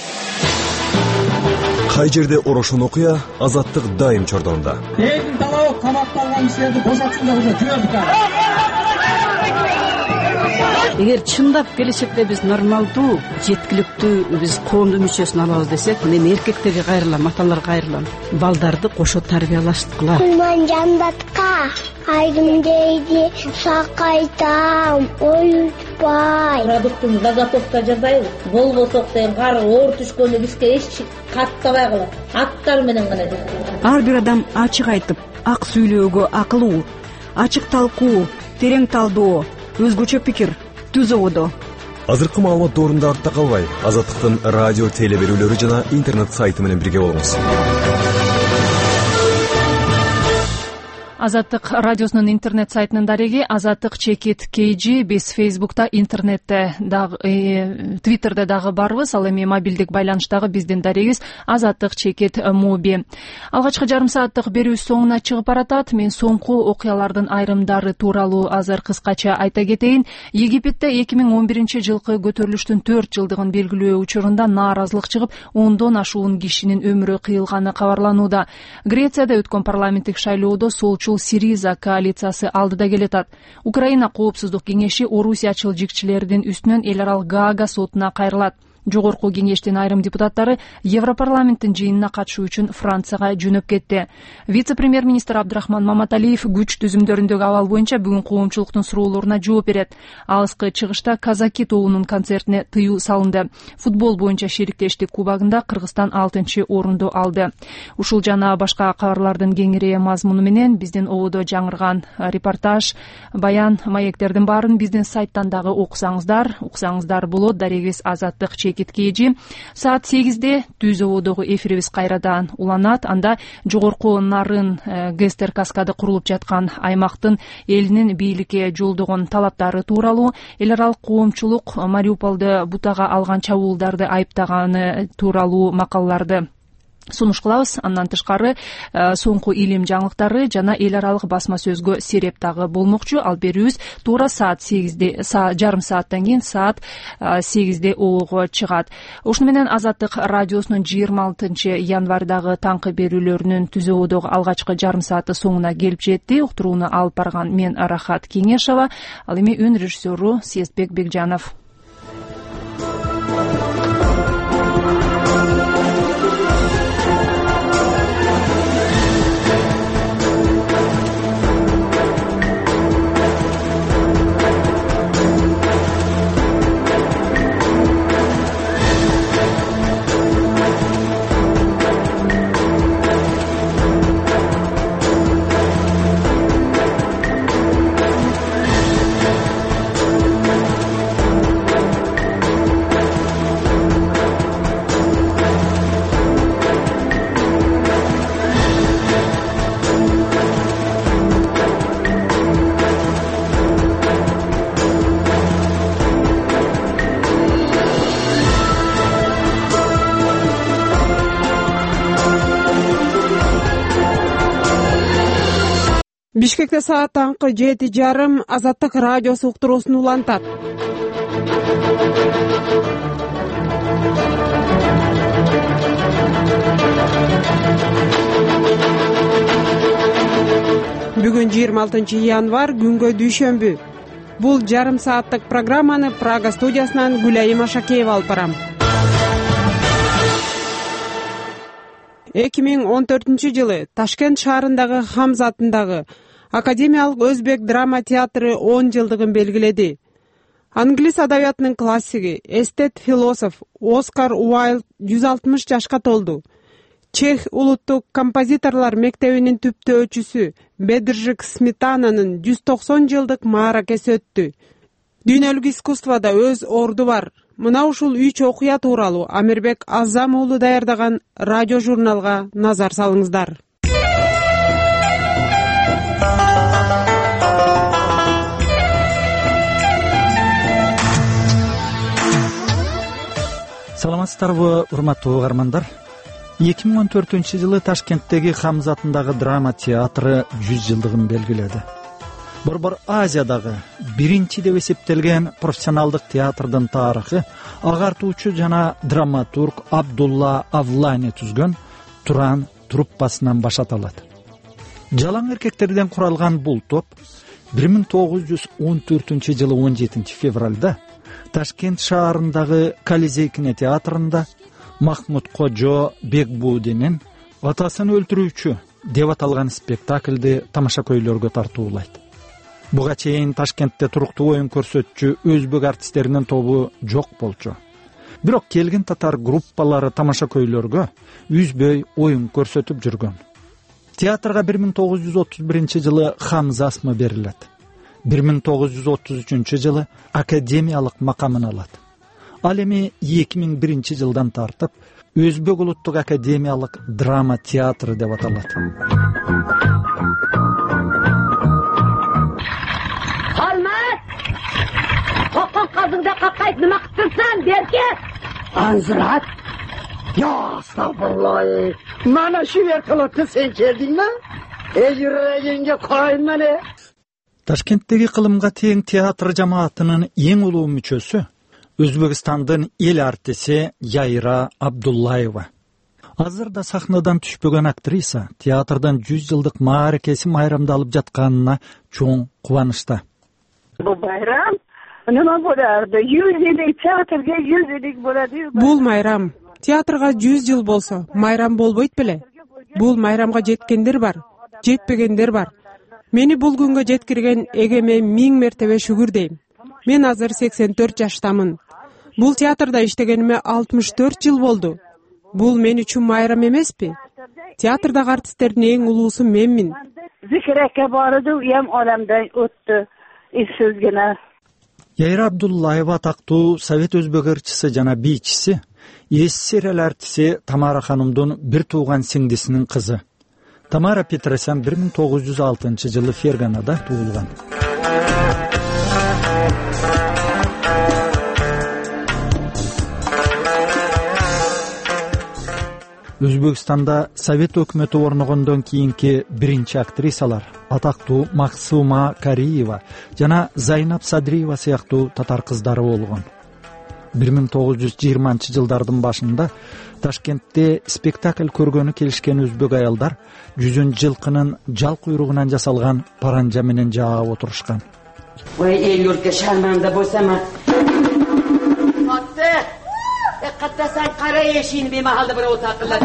Кай жерде орошон окуя, азаттык дайым чордонда. Элдин талабы камакталган кишилерди бошотсун деп жүрөбүз. Эгер чындап келечекте биз нормалдуу, жеткиликтүү биз коомдун мүчөсүн алабыз десек, мен эркектерге кайрылам, аталарга кайрылам. Балдарды кошо тарбиялаштыкыла. Кулман жандатка айдым дейди, сакайтам, оютпай. Продуктун заготовка жасайбыз. Болбосок деген кар оор түшкөндө бизге эч каттабай калат. Аттар менен гана жасайбыз. Ар бир адам ачык айтып, ак сүйлөөгө акылуу, ачык талкуу, терең талдоо, өзгөчө пикир түз ободо. Азыркы маалымат доорунда артта калбай, Азаттыктын радио теле берүүлөрү жана интернет сайты менен бирге болуңуз. Азаттык радиосунун интернет сайтынын дареги Азаттык чекит kg. Биз Фейсбукта, интернетте дагы, э, Твиттерде дагы барбыз. Ал эми мобилдик байланыштагы биздин дарегибиз Азаттык чекит моби. Алгачкы жарым сааттык берүүбүз соңуна чыгып баратат. Мен соңку окуялардын айрымдары тууралуу азыр кыскача айта кетейин. Египетте эки миң он биринчи жылкы көтөрүлүштүн төрт жылдыгын белгилөө учурунда нааразылык чыгып, ондон ашуун кишинин өмүрү кыйылганы кабарланууда. Грецияда өткөн парламенттик шайлоодо солчу Сириза коалициясы алдыда келатат. Украина коопсуздук кеңеши орусиячыл жикчилердин үстүнөн эл аралык Гаага сотуна кайрылат. Жогорку кеңештин айрым депутаттары Европарламенттин жыйынына катышуу үчүн Францияга жөнөп кетти. Вице-премьер-министр Абдрахман Маматалиев күч түзүмдөрүндөгү абал боюнча бүгүн коомчулуктун суроолоруна жооп берет. Алыскы чыгышта Казаки тобунун концертине тыюу салынды. Футбол боюнча шериктештик кубогунда Кыргызстан алтынчы орунду алды. Ушул жана башка кабарлардын кеңири мазмуну менен биздин ободо жаңырган репортаж, баян, маектердин баарын биздин сайттан дагы окусаңыздар, уксаңыздар болот. Дарегибиз Азаттык чекит kg. Саат сегизде түз ободогу эфирибиз кайрадан уланат. Анда жогорку нарын Гестер каскады курулуп жаткан аймактын элинин бийликке жолдогон талаптары тууралуу, эл аралык коомчулук Мариуполду бутага алган чабуулдарды айыптаганы тууралуу макалаларды сунуш кылабыз. Андан тышкары соңку илим жаңылыктары жана эл аралык басма сөзгө сереп дагы болмокчу. Ал берүүбүз туура саат сегизде, жарым сааттан кийин саат сегизде обого чыгат. Ушуну менен Азаттык радиосунун жыйырма алтынчы январдагы таңкы берүүлөрүнүн түз ободогу алгачкы жарым сааты соңуна келип жетти. Уктурууну алып барган мен Рахат Кеңешова, ал эми үн режиссеру Сиестбек Бекжанов. Бишкекте саат таңкы жети жарым Азаттык радиосу уктуруусун улантат. Бүгүн жыйырма алтынчы январь, күнгө дүйшөмбү. Бул жарым сааттык программаны Прага студиясынан Гүлайым Ашакеева алып барам. эки миң он төртүнчү жылы Ташкент шаарындагы Хамза атындагы Академиялык өзбек драма театры он жылдыгын белгиледи. Англис адабиятынын классиги, эстет философ Оскар Уайлд жүз алтымыш жашка толду. Чех улуттук композиторлор мектебинин түптөөчүсү Бедржик Сметананын жүз токсон жылдык мааракеси өттү. Дүйнөлүк искусствода өз орду бар. Мына ушул үч окуя тууралуу Амирбек Азам уулу даярдаган радио журналга назар салыңыздар. Саламатсыздарбы, урматтуу угармандар. эки миң он төртүнчү жылы Ташкенттеги Хамза атындагы драма театры жүз жылдыгын белгиледи. Борбор Азиядагы биринчи деп эсептелген профессионалдык театрдын тарыхы агартуучу жана драматург Абдулла Авлани түзгөн Туран труппасынан башаталат. Жалаң эркектерден куралган бул топ бир миң тогуз жүз он төртүнчү жылы он жетинчи февралда Ташкент шаарындагы Колизей кинотеатрында Махмуд Кожо Бекбудинин атасын өлтүрүүчү деп аталган спектакльди тамашакөйлөргө тартуулайт. Буга чейин Ташкентте туруктуу оюн көрсөтчү өзбек артисттеринин тобу жок болчу. Бирок келген татар группалары тамашакөйлөргө үзбөй оюн көрсөтүп жүргөн. Театрга бир миң тогуз жүз отуз биринчи жылы Хамза асмы берилет. бир миң тогуз жүз отуз үчүнчү жылы академиялык макамын алат. Ал эми эки миң биринчи жылдан тартып Өзбек улуттук академиялык драма театры деп аталат. Алмат! Кокон казыңда какайт, нема кыптырсаң, берке? Анзырат? Я, астагфирулла. Мана şu вертолетти сен келдиңби? Эй, жүрөгүңгө коюн мени. Ташкенттеги кылымга тең театр жамаатынын эң улуу мүчөсү Өзбекстандын эл артиси Яйра Абдуллаева. Азырда сахнадан түшпөгөн актриса театрдан жүз жылдык мааракеси майрамдалып жатканына чоң кубанычта. Бул байрам нема боларды? жүз элүү театрга жүз элүү болду. Бул майрам. Театрга жүз жыл болсо, майрам болбойт беле? Бул майрамга жеткендер бар, жетпегендер бар. Мени бул күнгө жеткирген эгеме миң мертебе шүгүр дейм. Мен азыр сексен төрт жаштамын. Бул театрда иштегениме алтымыш төрт жыл болду. Бул мен үчүн майрам эмеспи? Театрдагы артисттердин эң улуусу менмин. Зикреке барды, ям аламдан өттү. Иссизгине. Яйра Абдуллаева атактуу совет өзбек ырчысы жана бийчиси, СССР эл артиси Тамара ханымдын бир тууган сиңдисинин кызы. Тамара Петросян бир миң тогуз жүз алтынчы жылы Ферганада туулган. Өзбекстанда совет өкмөтү орногондон кийинки биринчи актрисалар атактуу Максума Кариева жана Зайнап Садриева сыяктуу татар кыздары болгон. бир миң тогуз жүз жыйырманчы жылдардын башында Ташкентте спектакль көргөнү келишкен өзбек аялдар жүзүн жылкынын жал куйругунан жасалган паранжа менен жаап отурушкан. Ой, эл юртка шарманда болсама. Фатте! Каттасан кара эшигин бемахалда бирөө такылат.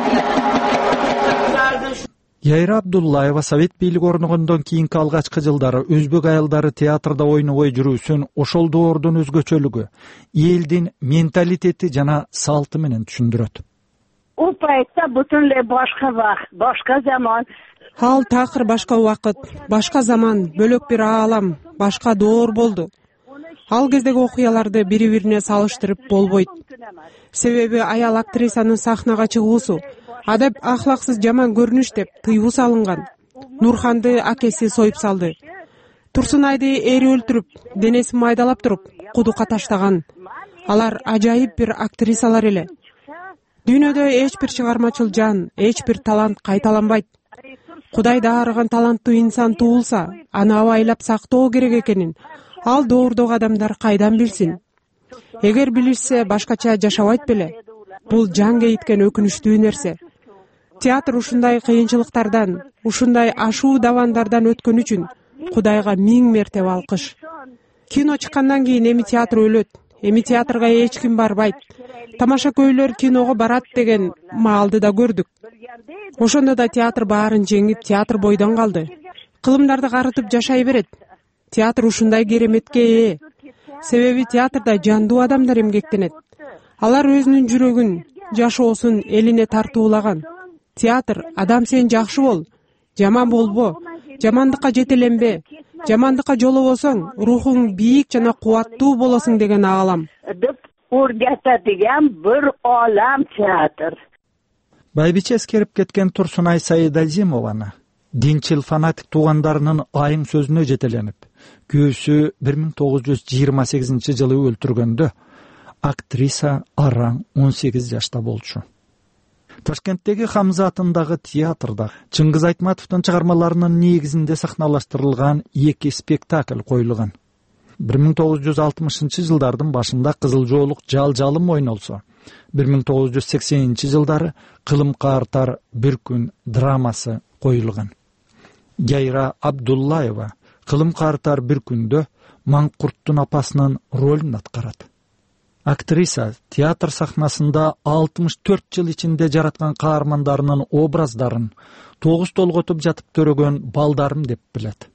Яйра Абдуллаева совет бийлиги орногондон кийинки алгачкы жылдары өзбек аялдары театрда ойнобой жүрүүсүн ошол доордун өзгөчөлүгү, элдин менталитети жана салты менен түшүндүрөт. У пайтта бүтүнлөй башка вакыт, башка заман. Ал такыр башка убакыт, башка заман, бөлөк бир аалам, башка доор болду. Ал кездеги окуяларды бири-бирине салыштырып болбойт. Себеби аял актрисанын сахнага чыгуусу адап ахлаксыз жаман көрүнүш деп тыюу салынган. Нурханды акеси союп салды. Турсунайды эри өлтүрүп, денесин майдалап туруп, кудукка таштаган. Алар ажайып бир актрисалар эле. Дүйнөдө эч бир чыгармачыл жан, эч бир талант кайталанбайт. Кудайда арыган таланттуу инсан туулса, аны абайлап сактоо керек экенин ал доордогу адамдар кайдан билсин? Эгер билишсе, башкача жашабайт беле? Бул жан кейиткен өкүнүчтүү нерсе. Театр ушундай кыйынчылыктардан, ушундай ашуу давандардан өткөн үчүн Кудайга миң мертебе алкыш. Кино чыккандан кийин эми театр өлөт, эми театрга эч ким барбайт. Тамашакөйлөр киного барат деген маалды да көрдүк. Ошондо да театр баарын жеңип, театр бойдон калды. Кылымдарды карытып жашай берет. Театр ушундай кереметке ээ. Себеби театрда жандуу адамдар эмгектенет. Алар өзүнүн жүрөгүн, жашоосун элине тартуулаган. Театр, адам сен жакшы бол, жаман болбо, жамандыкка жетеленбе, жамандыкка жолобосоң, рухуң бийик жана кубаттуу болосуң деген аалам. Деп o'rgatadigan bir olam teatr. Байбиче эскерип кеткен Турсунай Саидазимованы динчил фанатик туугандарынын айың сөзүнө жетеленип, күйөөсү бир миң тогуз жүз жыйырма сегизинчи жылы өлтүргөндө актриса Араң он сегиз жашта болчу. Ташкенттеги Хамза атындагы театрда Чыңгыз Айтматовдун чыгармаларынын негизинде сахналаштырылган эки спектакль коюлган. бир миң тогуз жүз алтымышынчы жылдардын башында Кызыл жоолук Жал-жалым ойнолсо, бир миң тогуз жүз сексенинчи жылдары Кылым каартар бир күн драмасы коюлган. Гайра Абдуллаева Кылым каартар бир күндө Маңкурттун апасынын ролун аткарат. Актриса театр сахнасында алтымыш төрт жыл ичинде жараткан каармандарынын образдарын тогуз толготуп жатып төрөгөн балдарым деп билет.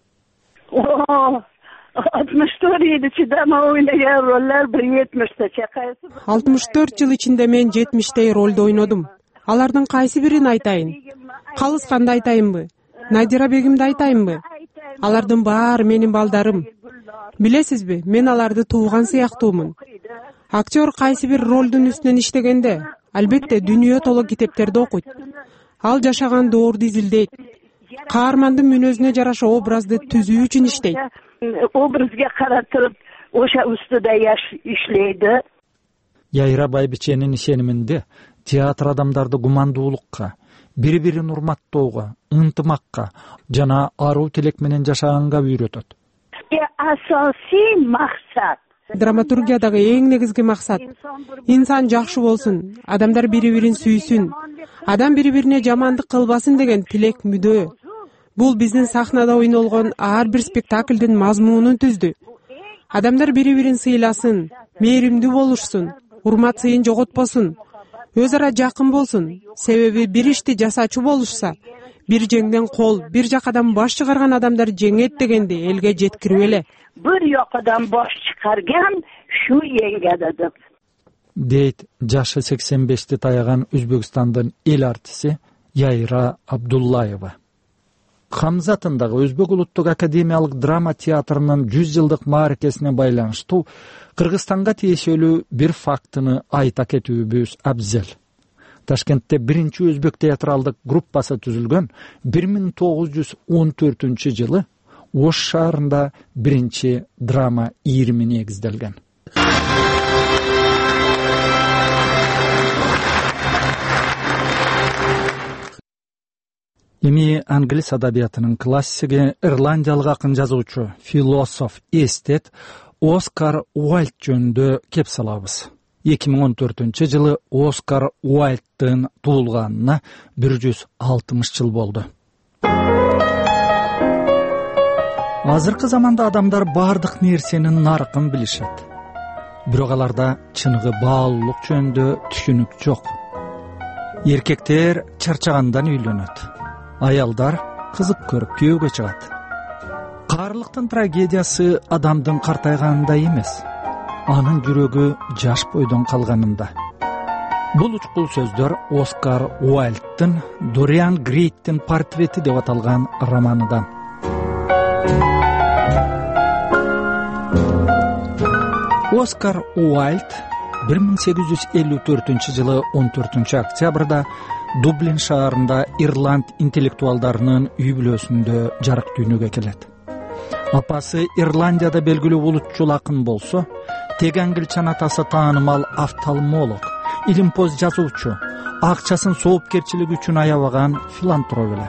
алтымыш төрт yıl içinde oynayan roller bir yetmişte çakayısı. алтымыш төрт жыл ичинде мен жетимиштей ролду ойнодум. Алардын кайсы бирин айтайын? Калысканды айтайынбы? Надира бегимди айтайынбы? Алардын баары менин балдарым. Билесизби, мен аларды тууган сыяктуумун. Актер кайсы бир ролдун үстүнөн иштегенде, албетте дүйнө толо китептерди окуйт. Ал жашаган доорду изилдейт. Каармандын мүнөзүнө жараша образды түзүү үчүн иштейт. Obrazga qaratırıp o'sha ustida ishleydi. Яйра Байбиченин ишениминде театр адамдарды гумандуулукка, бири-бирин урматтоого, ынтымакка жана аруу тилек менен жашаганга үйрөтөт. Asosiy maqsad драматургиядагы эң негизги максат инсан жакшы болсун, адамдар бири-бирин сүйсүн, адам бири-бирине жамандык кылбасын деген тилек мүдөө. Бул биздин сахнада ойнолгон ар бир спектаклдин мазмунун түздү. Адамдар бири-бирин сыйласын, мээримдүү болушсун, урмат сыйын жоготпосун, өз ара жакын болсун. Себеби бир ишти жасачу болушса, бир жеңден кол, бир жакадан баш чыгарган адамдар жеңет дегенди элге жеткирип эле. Bir yoqadan bosh chiqargan shu yengadi deb. Дейт жашы сексен бешти таяган Өзбекстандын эл артиси Яйра Абдуллаева. Хамза атындагы Өзбек улуттук академиялык драма театрынын жүз жылдык мааракесине байланыштуу Кыргызстанга тиешелүү бир фактыны айта кетүүбүз абзел. Ташкентте биринчи өзбек театралдык группасы түзүлгөн бир миң тогуз жүз он төртүнчү жылы Ош шаарында биринчи драма ийрими негизделген. Эми англис адабиятынын классиги, ирландиялык акын жазуучу, философ, эстет Оскар Уайлд жөнүндө кеп салабыз. эки миң он төртүнчү жылы Оскар Уайлдтын туулганына бир жүз алтымыш жыл болду. Азыркы заманда адамдар бардык нерсенин наркын билишет. Бирок аларда чыныгы баалуулук жөнүндө түшүнүк жок. Эркектер чарчагандан үйлөнөт. Аялдар кызык көрүп күйөөгө чыгат. Каарлыктын трагедиясы адамдын картайганында эмес, анын жүрөгү жаш бойдон калганында. Бул учкул сөздөр Оскар Уайлдтын Дориан Грейттин портрети деп аталган романынан. Оскар Уайлд бир миң сегиз жүз элүү төртүнчү жылы он төртүнчү октябрда Дублин шаарында Ирланд интеллектуалдарынын үй бүлөсүндө жарык дүйнөгө келет. Апасы Ирландияда белгилүү улутчул акын болсо, тег англичан атасы таанымал офтальмолог, илимпоз жазуучу, акчасын соопкерчилиги үчүн аябаган филантроп эле.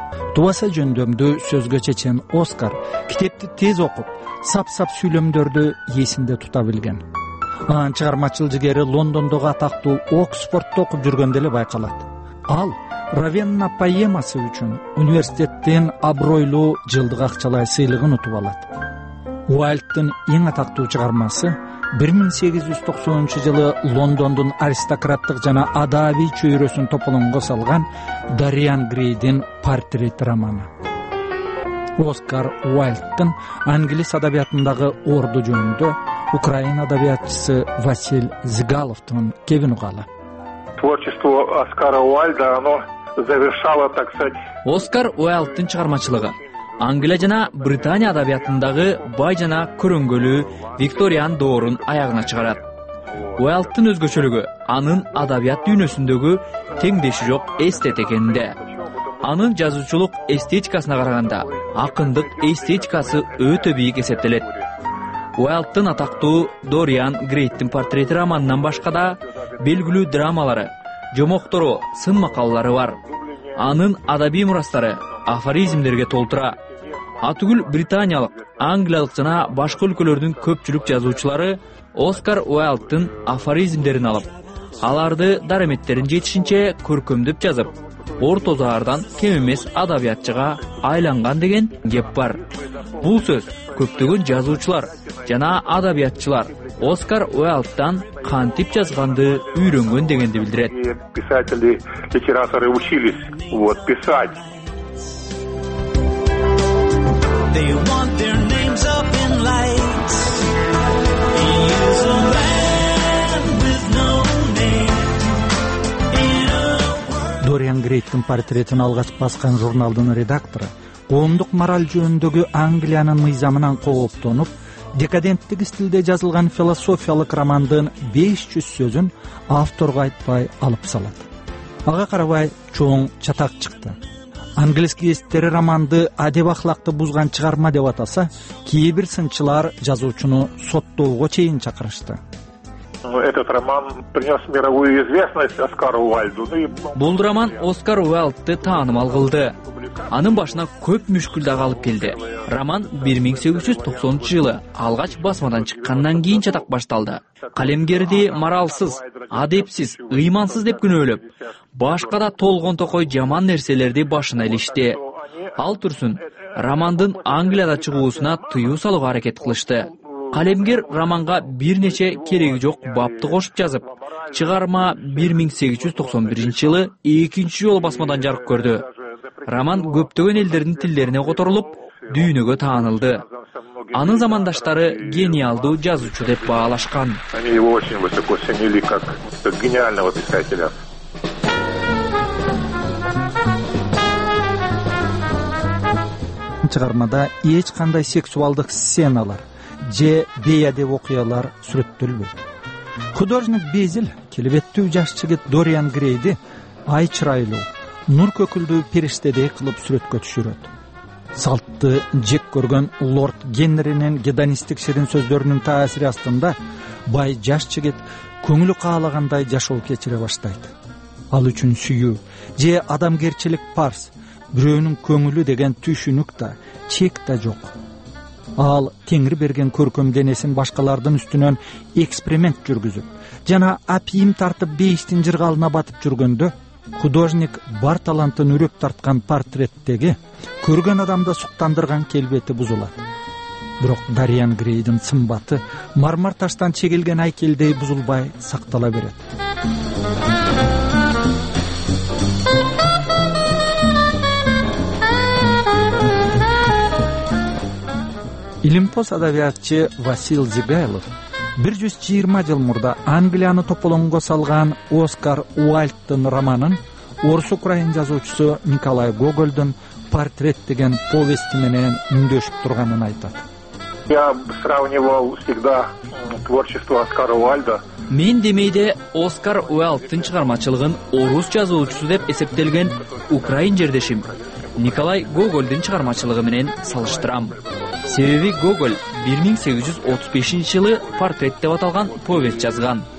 Тубаса жөндөмдү сөзгө чечен Оскар китепти тез окуп, сап-сап сүйлөмдөрдү эсинде тута билген. Анын чыгармачыл жигери Лондондогу атактуу Оксфордто окуп жүргөндө эле байкалат. Ал Равенна поэмасы үчүн университеттен абройлуу жылдык акчалай сыйлыгын утуп алат. Уайлдтын эң атактуу чыгармасы бир миң сегиз жүз токсонунчу жылы Лондондун аристократтык жана адабий чөйрөсүн тополоңго салган Дариан Грейдин портрет романы. Оскар Уайлдтын англис адабиятындагы орду жөнүндө Украина адабиятчысы Василь Зигаловдун кебин угалы. Творчество Оскара Уайлда, оно завершало, так сказать. Оскар Уайлдтын чыгармачылыгы Англия жана Британия адабиятындагы бай жана көрөнгөлүү Викториан доорун аягына чыгарат. Уайлдтын өзгөчөлүгү анын адабият дүйнөсүндөгү теңдеши жок эстет экенинде. Анын жазуучулук эстетикасына караганда акындык эстетикасы өтө бийик эсептелет. Уайлдтын атактуу Дориан Грейдтин портрети романынан башка да белгилүү драмалары, жомоктору, сын макалалары бар. Анын адабий мурастары афоризмдерге толтура. Атүгүл британиялык, англиялык жана башка өлкөлөрдүн көпчүлүк жазуучулары Оскар Уайлдтын афоризмдерин алып, аларды дараметтерин жетишинче көркөмдөп жазып, орто заардан кем эмес адабиятчыга айланган деген кеп бар. Бул сөз көптөгөн жазуучулар жана адабиятчылар Оскар Уайлдтан кантип жазганды үйрөнгөн дегенди билдирет. Писатели, литераторы учились вот писать. They want their names up in lights. He is a man with no name. Дориан Грейдтин портретин алгач баскан журналдын редактору коомдук мораль жөнүндөгү Англиянын мыйзамынан кооптонуп, декаденттик стилде жазылган философиялык романдын беш жүз сөзүн авторго айтпай алып салат. Ага карабай чоң чатак чыкты. Англис гезиттери романды адеп ахлакты бузган чыгарма деп атаса, кээ бир сынчылар жазуучуну соттоого чейин чакырышты. Этот роман принес мировую известность Оскару Уайлду. Бул роман Оскар Уайлдты таанымал кылды. Анын башына көп мүшкүл да калып келди. Роман бир миң сегиз жүз токсонунчу жылы алгач басмадан чыккандан кийин чатак башталды. Калемгерди моралсыз, адепсиз, ыймансыз деп күнөөлөп, башка да толгон токой жаман нерселерди башына илишти. Ал турсун романдын Англияда чыгуусуна тыюу салууга аракет кылышты. Калемгер романга бир нече кереги жок бапты кошуп жазып, чыгарма бир миң сегиз жүз токсон биринчи жылы экинчи жолу басмадан жарык көрдү. Роман көптөгөн элдердин тилдерине которулуп, дүйнөгө таанылды. Анын замандаштары гениалдуу жазуучу деп баалашкан. Они его очень высоко ценили как гениального писателя. Чыгармада эч кандай сексуалдык сценалар же бейадеп окуялар сүрөттөлбөйт. Художник Безил келбеттүү жаш жигит Дориан Грейди ай чырайлуу, нур көкүлдүү периштедей кылып сүрөткө түшүрөт. Салтты жек көргөн лорд Генринин гедонисттик ширин сөздөрүнүн таасири астында бай жаш жигит көңүлү каалагандай жашоо кечире баштайт. Ал үчүн сүйүү же адамгерчилик парс, бирөөнүн көңүлү деген түшүнүк да, чек да жок. Ал Теңир берген көркөм денесин башкалардын үстүнөн эксперимент жүргүзүп, жана апийим тартып бейиштин жыргалына батып жүргөндө, художник бар талантын үрөп тарткан портреттеги көргөн адамды суктандырган келбети бузулат. Бирок Дариан Грейдин сымбаты мармар таштан чегилген айкелдей бузулбай сактала берет. Илимпоз адабиятчы Василь Зигайлов бир жүз жыйырма жыл мурда Англияны тополоңго салган Оскар Уайлдтын романын орус украин жазуучусу Николай Гогольдун портрет деген повести менен үндөшүп турганын айтат. Я сравнивал всегда творчество Оскара Уайлда. Мен демейде Оскар Уайлдтын чыгармачылыгын орус жазуучусу деп эсептелген украин жердешим Николай Гогольдун чыгармачылыгы менен салыштырам. Себеби Гоголь бир миң сегиз жүз отуз бешинчи жылы портрет деп аталган повесть жазган.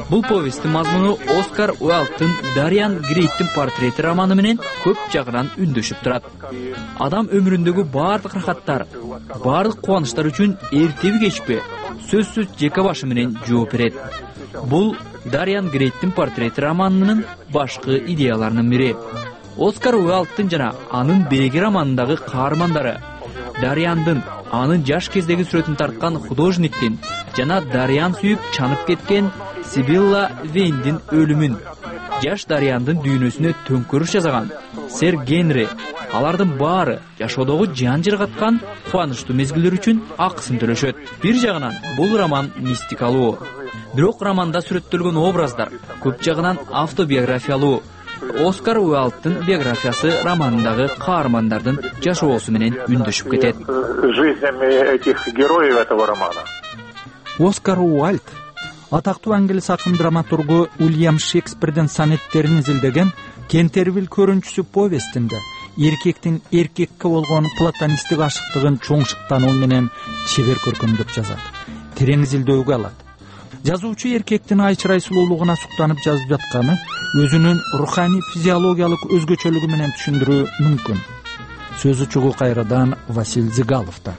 Бул повесттин мазмуну Оскар Уайлдтын Дариан Грейттин портрети романы менен көп жагынан үндөшүп турат. Адам өмүрүндөгү баардык рахаттар, баардык кубанычтар үчүн эртеби кечпи сөзсүз жеке башы менен жооп берет. Бул Дариан Грейттин портрети романынын башкы идеяларынын бири. Оскар Уайлдтын жана анын Береги романындагы каармандары Дариандын анын жаш кездеги сүрөтүн тарткан художниктин жана Дариан сүйүп чанып кеткен Сибилла Вейндин өлүмүн, жаш Дариандын дүйнөсүнө төңкөрүш жасаган Сэр Генри, алардын баары жашоодогу жан жыргаткан кубанычтуу мезгилдер үчүн акысын төлөшөт. Бир жагынан бул роман мистикалуу, бирок романда сүрөттөлгөн образдар көп жагынан автобиографиялуу. Оскар Уайлдтын биографиясы романындагы каармандардын жашоосу менен үндөшүп кетет. Жизнями этих героев этого романа. Оскар Уайлд атактуу англис акын драматургу Уильям Шекспирдин сонеттерин изилдеген Кентервиль көрүнчүсү повестинде эркектин эркекке болгон платонисттик ашыктыгын чоңшуктануу менен чебер көркөмдөп жазат, терең изилдөөгө алат. Жазуучу эркектин айчырай сулуулугуна суктанып жазып жатканы өзүнүн руханий физиологиялык өзгөчөлүгү менен түшүндүрүү мүмкүн. Сөз учугу кайрадан Василий Зигаловда.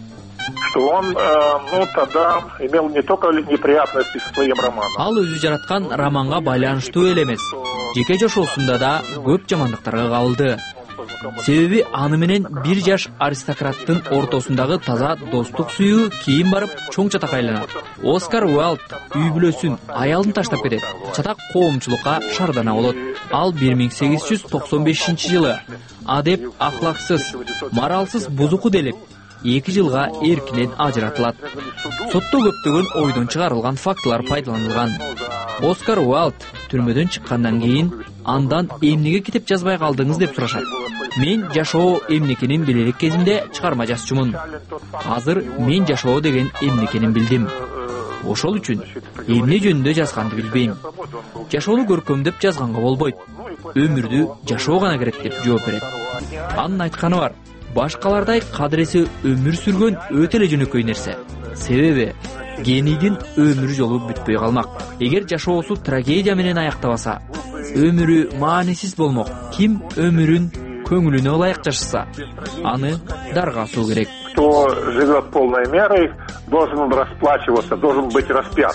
Что он, ну, тогда имел не только неприятности со своим романом. Ал өзү жараткан романга байланыштуу эле эмес, жеке жашоосунда да көп жамандыктарга кабылды. Себеби аны менен бир жаш аристократтын ортосундагы таза достук сүйүү кийин барып чоң чатакка айланат. Оскар Уайлд үй бүлөсүн, аялын таштап кетет. Чатак коомчулукка шардана болот. Ал бир миң сегиз жүз токсон бешинчи жылы адеп ахлаксыз, моралсыз бузуку делип эки жылга эркинен ажыратылат. Сотто көптөгөн ойдон чыгарылган фактылар пайдаланылган. Оскар Уайлд түрмөдөн чыккандан кийин андан эмнеге китеп жазбай калдыңыз деп сурашат. Мен жашоо эмнекенин билерик кезимде чыгарма жазчумун. Азыр мен жашоо деген эмнекенин билдим. Ошол үчүн эмне жөнүндө жазганды билбейм. Жашоону көркөмдөп жазганга болбойт. Өмүрдү жашоо гана керек деп жооп берет. Анын айтканы бар. Башкалардай кадыреси өмүр сүргөн өтө эле жөнөкөй нерсе. Себеби генийдин өмүр жолу бүтпөй калмак. Эгер жашоосу трагедия менен аяктабаса, өмүрү маанисиз болмок. Ким өмүрүн көңүлүнө ылайык жашаса, аны даргасуу керек. Кто живет полной мерой, должен расплачиваться, должен быть распят.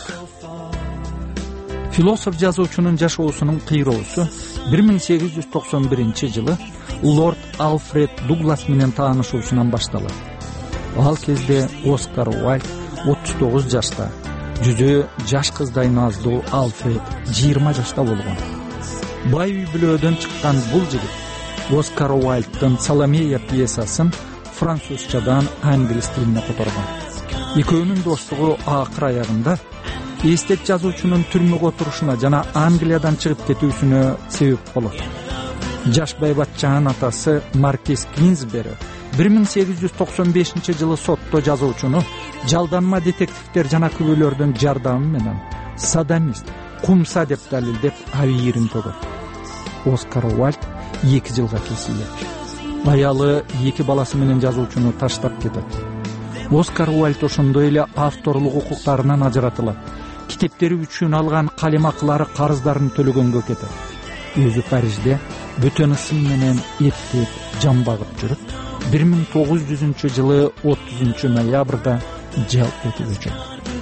Философ жазуучунун жашоосунун кыйроосу бир миң сегиз жүз токсон биринчи жылы Лорд Алфред Дуглас менен таанышуусунан башталат. Ал кезде Оскар Уайлд отуз тогуз жашта, жүзү жаш кыздай наздуу Алфред жыйырма жашта болгон. Бай үй бүлөдөн чыккан бул жигит Оскар Уайлдтын Саломея пьесасын французчадан англис тилине которгон. Экөөнүн достугу акыр аягында эстет жазуучунун түрмөгө отурушуна жана Англиядан чыгып кетүүсүнө себеп болот. Жаш байбатчанын атасы Маркиз Кинсбери бир миң сегиз жүз токсон бешинчи жылы сотто жазуучуну жалданма детективдер жана күбөлөрдүн жардамы менен садомист, кумса деп далилдеп абийирин төгөт. Оскар Уайлд эки жылга кесилет. Аялы эки баласы менен жазуучуну таштап кетет. Оскар Уайлд ошондой эле авторлук укуктарынан ажыратылат. Китептери үчүн алган калемакылары карыздарын төлөгөнгө кетет. Өзү Парижде бөтөн ысым менен эптеп жан багып жүрүп, бир миң тогуз жүзүнчү жылы отузунчу ноябрда жалп этип өчөт.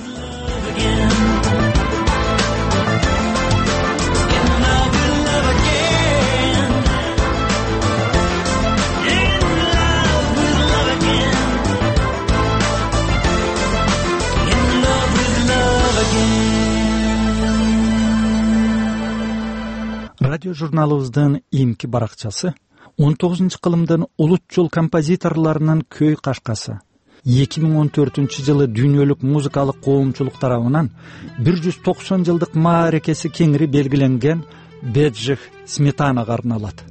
Радио журналыбыздын эмки баракчасы он тогузунчу кылымдын улут жол композиторлорунун көй кашкасы эки миң он төртүнчү жылы дүйнөлүк музыкалык коомчулук тарабынан бир жүз токсон жылдык мааракеси кеңири белгиленген Беджих Сметанага арналат.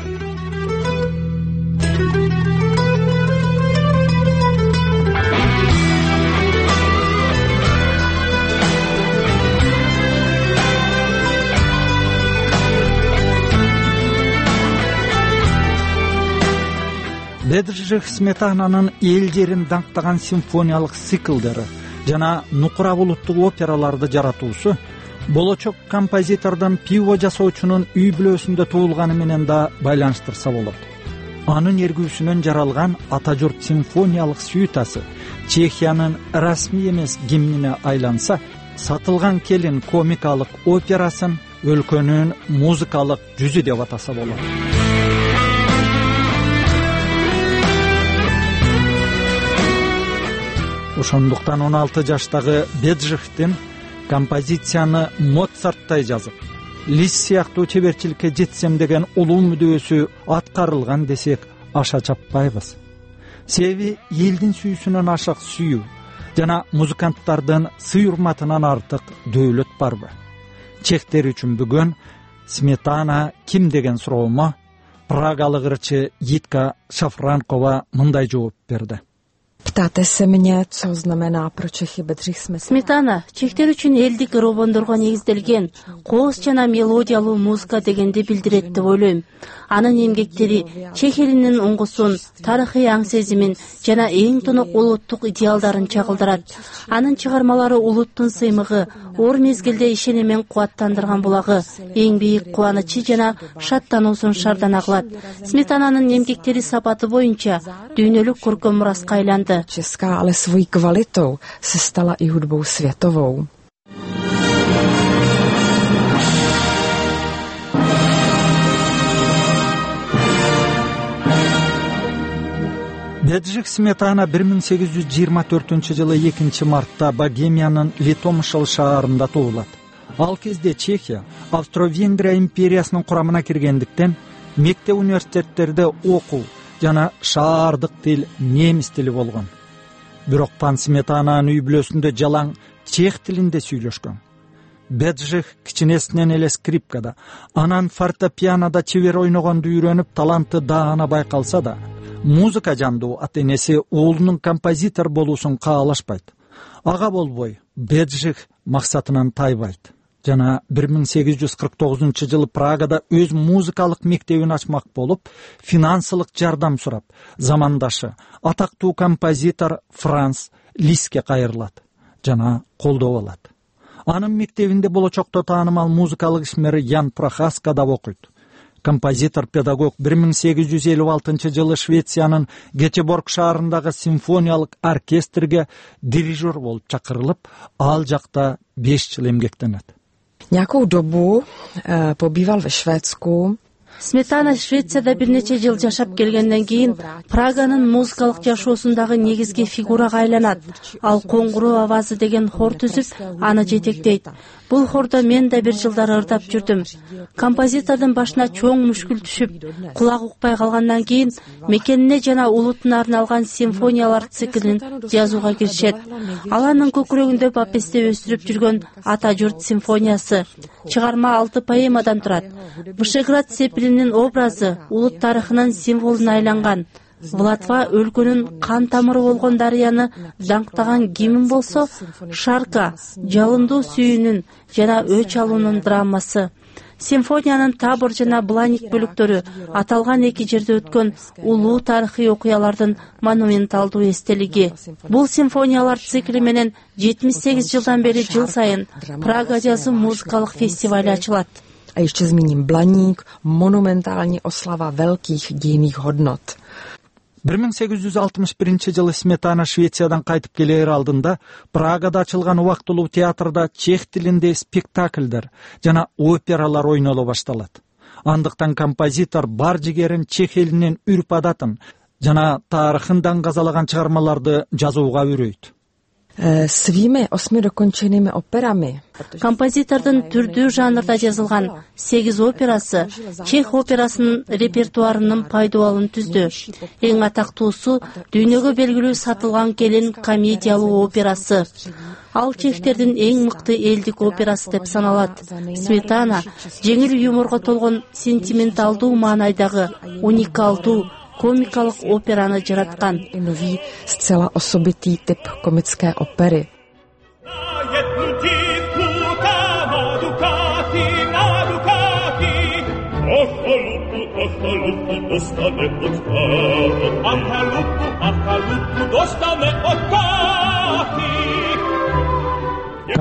Беджих Сметананын эл жерин даңктаган симфониялык циклдары жана нукура булуттук операларды жаратуусу болочок композитордун пиво жасоочунун үй бүлөсүндө туулганы менен да байланыштырса болот. Анын эргүүсүнөн жаралган Ата журт симфониялык сюитасы Чехиянын расмий эмес гимнине айланса, Сатылган келин комикалык операсын өлкөнүн музыкалык жүзү деп атаса болот. Ошондуктан он алты жаштагы Беджихтин композицияны Моцарттай жазып, Лист сыяктуу чеберчиликке жетсем деген улуу мүдөөсү аткарылган десек аша чаппайбыз. Себеби элдин сүйүүсүнөн ашык сүйүү жана музыканттардын сый урматынан артык дөөлөт барбы? Чехтер үчүн бүгүн Сметана ким деген суроомо прагалык ырчы Йитка Шафранкова мындай жооп берди. Ptáte se mě, co znamená pro Čechy Bedřich Smetana? Сметана чехтер үчүн элдик робондорго негизделген кооз жана мелодиялуу музыка дегенди билдирет деп ойлойм. Анын эмгектери чех элинин оңгусун, тарыхый аң сезимин жана эң тонок улуттук идеалдарын чагылдырат. Анын чыгармалары улуттун сыймыгы, оор мезгилде ишене мен кубаттандырган булагы, эң бийик кубанычы жана шаттануусун шардан агылат. Сметананын эмгектери сапаты боюнча дүйнөлүк көркөм мураска айланды. Česká, ale svojí kvalitou se stala i hudbou světovou. Беджих Сметана бир миң сегиз жүз жыйырма төртүнчү жылы экинчи мартта Богемиянын Литомшыл шаарында туулат. Ал кезде Чехия Австро-Венгрия империясынын курамына киргендиктен мектеп университеттерде окуу жана шаардык тил немис тили болгон. Бирок Пан Сметананын үй бүлөсүндө жалаң чех тилинде сүйлөшкөн. Беджих кичинесинен эле скрипкада, анан фортепианода чебер ойногонду үйрөнүп, таланты даана байкалса да, музыка жандуу ата энеси уулунун композитор болуусун каалашпайт. Ага болбой, Беджих максатынан тайбайт. Жана бир миң сегиз жүз кырк тогузунчу жылы Прагада өз музыкалык мектебин ачмак болуп, финансылык жардам сурап, замандашы атактуу композитор Франц Листке кайрылат жана колдоп алат. Анын мектебинде болочокто таанымал музыкалык ишмер Ян Прохаска да окуйт. Композитор-педагог бир миң сегиз жүз элүү алтынчы жылы Швециянын Гетеборг шаарындагы симфониялык оркестрге дирижер болуп чакырылып, ал жакта беш жыл эмгектенет. Nějakou dobu e, pobýval ve Švédsku. Сметана Швецияда бир нече жыл жашап келгенден кийин Праганын музыкалык жашоосундагы негизги фигурага айланат. Ал Коңгуроо авазы деген хор түзүп, аны жетектейт. Бул хордо мен да бир жылдар ырдап жүрдүм. Композитордун башына чоң мүшкүл түшүп, кулак укпай калгандан кийин мекенине жана улутуна арналган симфониялар циклин жазууга киришет. Ал анын көкүрөгүндө бапесте өстүрүп жүргөн Ата журт симфониясы. Чыгарма алты поэмадан турат. Вышеград Сепилинин образы улут тарыхынын символуна айланган. Влатва өлкөнүн кан тамыры болгон дарыяны даңктаган гимн болсо, Шарка жалындуу сүйүүнүн жана өч алуунун драмасы. Симфониянын табор жана бланик бөлүктөрү аталган эки жерде өткөн улуу тарыхый окуялардын монументалдуу эстелиги. Бул симфониялар цикли менен жетимиш сегиз жылдан бери жыл сайын Прага жазуу музыкалык фестиваль ачылат. A ještě zmíním Blaník, monumentální oslava velkých dějinných hodnot. бир миң сегиз жүз алтымыш биринчи жылы Сметана Швециядан кайтып келер алдында Прагада ачылган убактылуу театрда чех тилинде спектакльдер жана опералар ойноло башталат. Андыктан композитор бар жигерин чех элинин үрп адатын жана тарыхын даңгазалаган чыгармаларды жазууга үйрөйт. Svými osmi dokončenými operami. Композитордун түрдүү жанрда жазылган сегиз операсы чех операсынын репертуарынын пайдубалын түздү. Эң атактуусу дүйнөгө белгилүү Сатылган келин комедиялуу операсы. Ал чехтердин эң мыкты элдик операсы деп саналат. Сметана жеңил юморго толгон сентименталдуу маанайдагы уникалдуу komikалық операны жараткан. Nový zcela osobitý typ komické opery.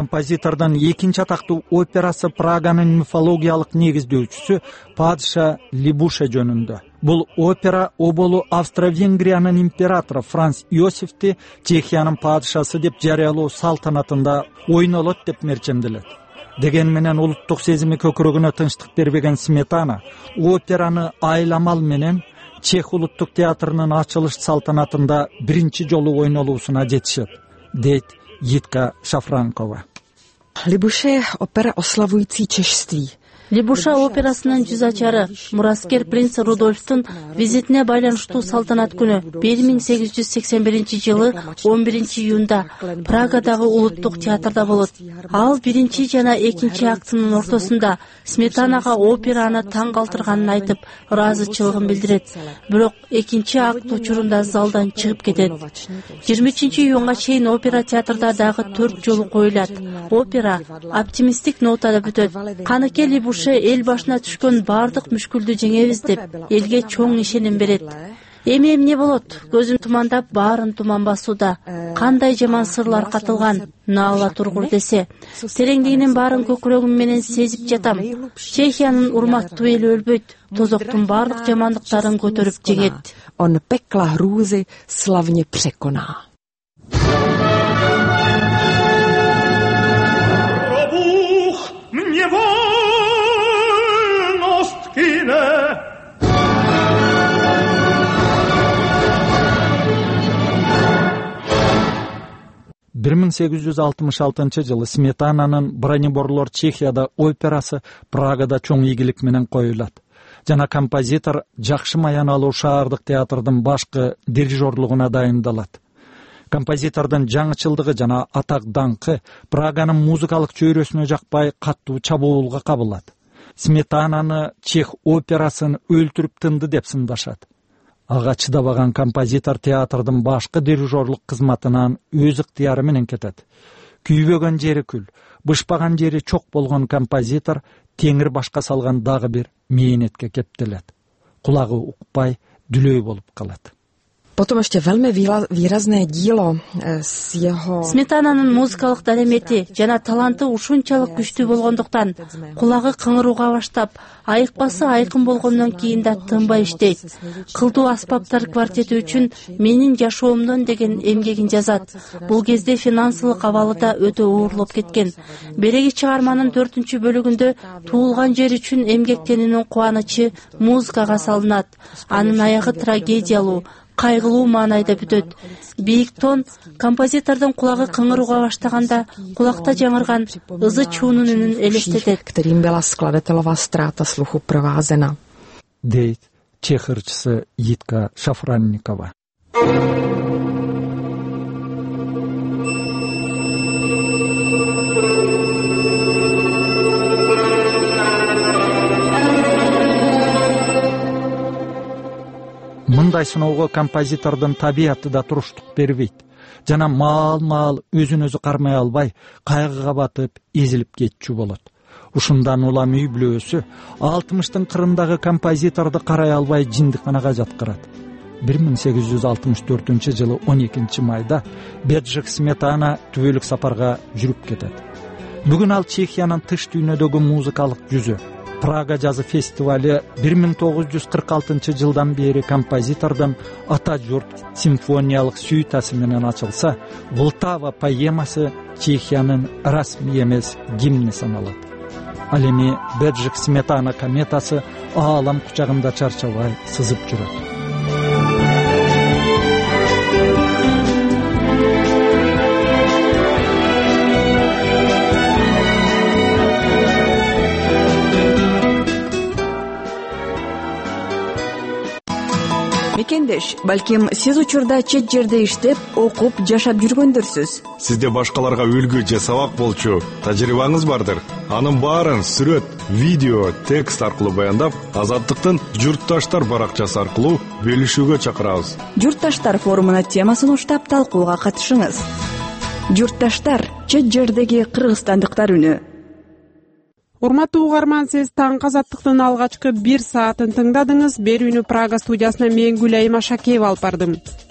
Композитордун экинчи атактуу операсы Праганын мифологиялык негиздөөчүсү Падыша Либуше жөнүндө. Бул опера оболу Австро-Венгриянын императору Франц Иосифти Чехиянын падышасы деп жарыялоо салтанатында ойнолот деп мерчемделет. Деген менен улуттук сезими көкүрөгүнө тынчтык бербеген Сметана операны айламал менен Чех улуттук театрынын ачылыш салтанатында биринчи жолу ойнолуусуна жетишет, дейт Jidka Шафранкова. Libuše opera oslavující češství. Либуша операсынын жүз ачары мураскер принц Рудольфтун визитине байланыштуу салтанат күнү бир миң сегиз жүз сексен биринчи жылы он биринчи июнда Прагадагы улуттук театрда болот. Ал биринчи жана экинчи актынын ортосунда Сметанага операны таң калтырганын айтып, ыраазычылыгын билдирет. Бирок экинчи акт учурунда залдан чыгып кетет. жыйырма үчүнчү июнга чейин опера театрда дагы төрт жолу коюлат. Опера оптимисттик нотада бүтөт. Каныкей Либуше эл башына түшкөн бардык мүшкүлдү жеңебиз деп элге чоң ишеним берет. Эми эмне болот? Көзүм тумандап, баарын туман басууда. Кандай жаман сырлар катылган, наала тургур десе. Тереңдигинин баарын көкүрөгүм менен сезип жатам. Чехиянын урматтуу эли өлбөйт, тозоктун баардык жамандыктарын көтөрүп жеңет. On pekla hrůzy slavně překoná. бир миң сегиз жүз алтымыш алтынчы жылы Сметананын Бронеборлор Чехияда операсы Прагада чоң ийгилик менен коюлат. Жана композитор жакшы маяналуу шаардык театрдын башкы дирижерлугуна дайындалат. Композитордун жаңычылдыгы жана атак даңкы Праганын музыкалык чөйрөсүнө жакпай каттуу чабуулга кабылат. Сметананы Чех операсын өлтүрүп тынды деп сындашат. Ага чыдабаган композитор театрдын башкы дирижерлук кызматынан өз ыктыяры менен кетет. Күйбөгөн жери күл, бышпаган жери чок болгон композитор теңир башка салган дагы бир мээнетке кептелет. Кулагы укпай, дүлөй болуп калат. Potom ještě velmi výrazné dílo s jeho... Сметананын музыкалык даремети жана таланты ушунчалык күчтүү болгондуктан кулагы кыңырууга баштап, айыкпасы айкын болгондон кийин да тынбай иштейт. Кылдуу аспаптар квартети үчүн менин жашоомдон деген эмгегин жазат. Бул кезде финансылык абалы да өтө оорлоп кеткен. Береги чыгарманын төртүнчү бөлүгүндө туулган жер үчүн эмгектенүүнүн кубанычы музыкага салынат. Анын аягы трагедиялуу, кайгылуу маанайда бүтөт. Бийик тон композитордун кулагы кыңырууга баштаганда кулакта жаңырган ызы чуунун үнүн элестетет. Kterým byla skladatelova ztráta sluchu provázena. Дейт чех ырчысы Jidka Шафранникова. Мындай сыноого композитордун табияты да туруштук бербейт. Жана маал-маал өзүн өзү кармай албай, кайгыга батып, эзилип кетчү болот. Ушундан улам үй бүлөөсү алтымыштын кырындагы композиторду карай албай жиндикканага жаткырат. бир миң сегиз жүз алтымыш төртүнчү жылы он экинчи майда Беджик Сметана түбөлүк сапарга жүрүп кетет. Бүгүн ал Чехиянын тыш дүйнөдөгү музыкалык жүзү. Прага жазы фестивали бир миң тогуз жүз кырк алтынчы жылдан бери композитордун Ата журт симфониялык сюитасы менен ачылса, Влтава поэмасы Чехиянын расмий эмес гимни саналат. Ал эми Беджик Сметана кометасы аалам кучагында чарчабай сызып жүрөт. Мекендеш, балким сиз учурда чет жерде иштеп, окуп, жашап жүргөндүрсүз. Сизде башкаларга үлгү же сабак болчу тажрыйбаңыз бардыр. Анын баарын сүрөт, видео, текст аркылуу баяндап, Азаттыктын Журтташтар баракчасы аркылуу бөлүшүүгө чакырабыз. Журтташтар форумуна темасын уштап талкууга катышыңыз. Журтташтар чет жердеги кыргызстандыктар үнү. Урматтуу угарман, сиз таңкы Азаттыктын алгачкы бир саатын тыңдадыңыз. Берүүнү Прага студиясына мен Гүлайым Ашакеева алып бардым.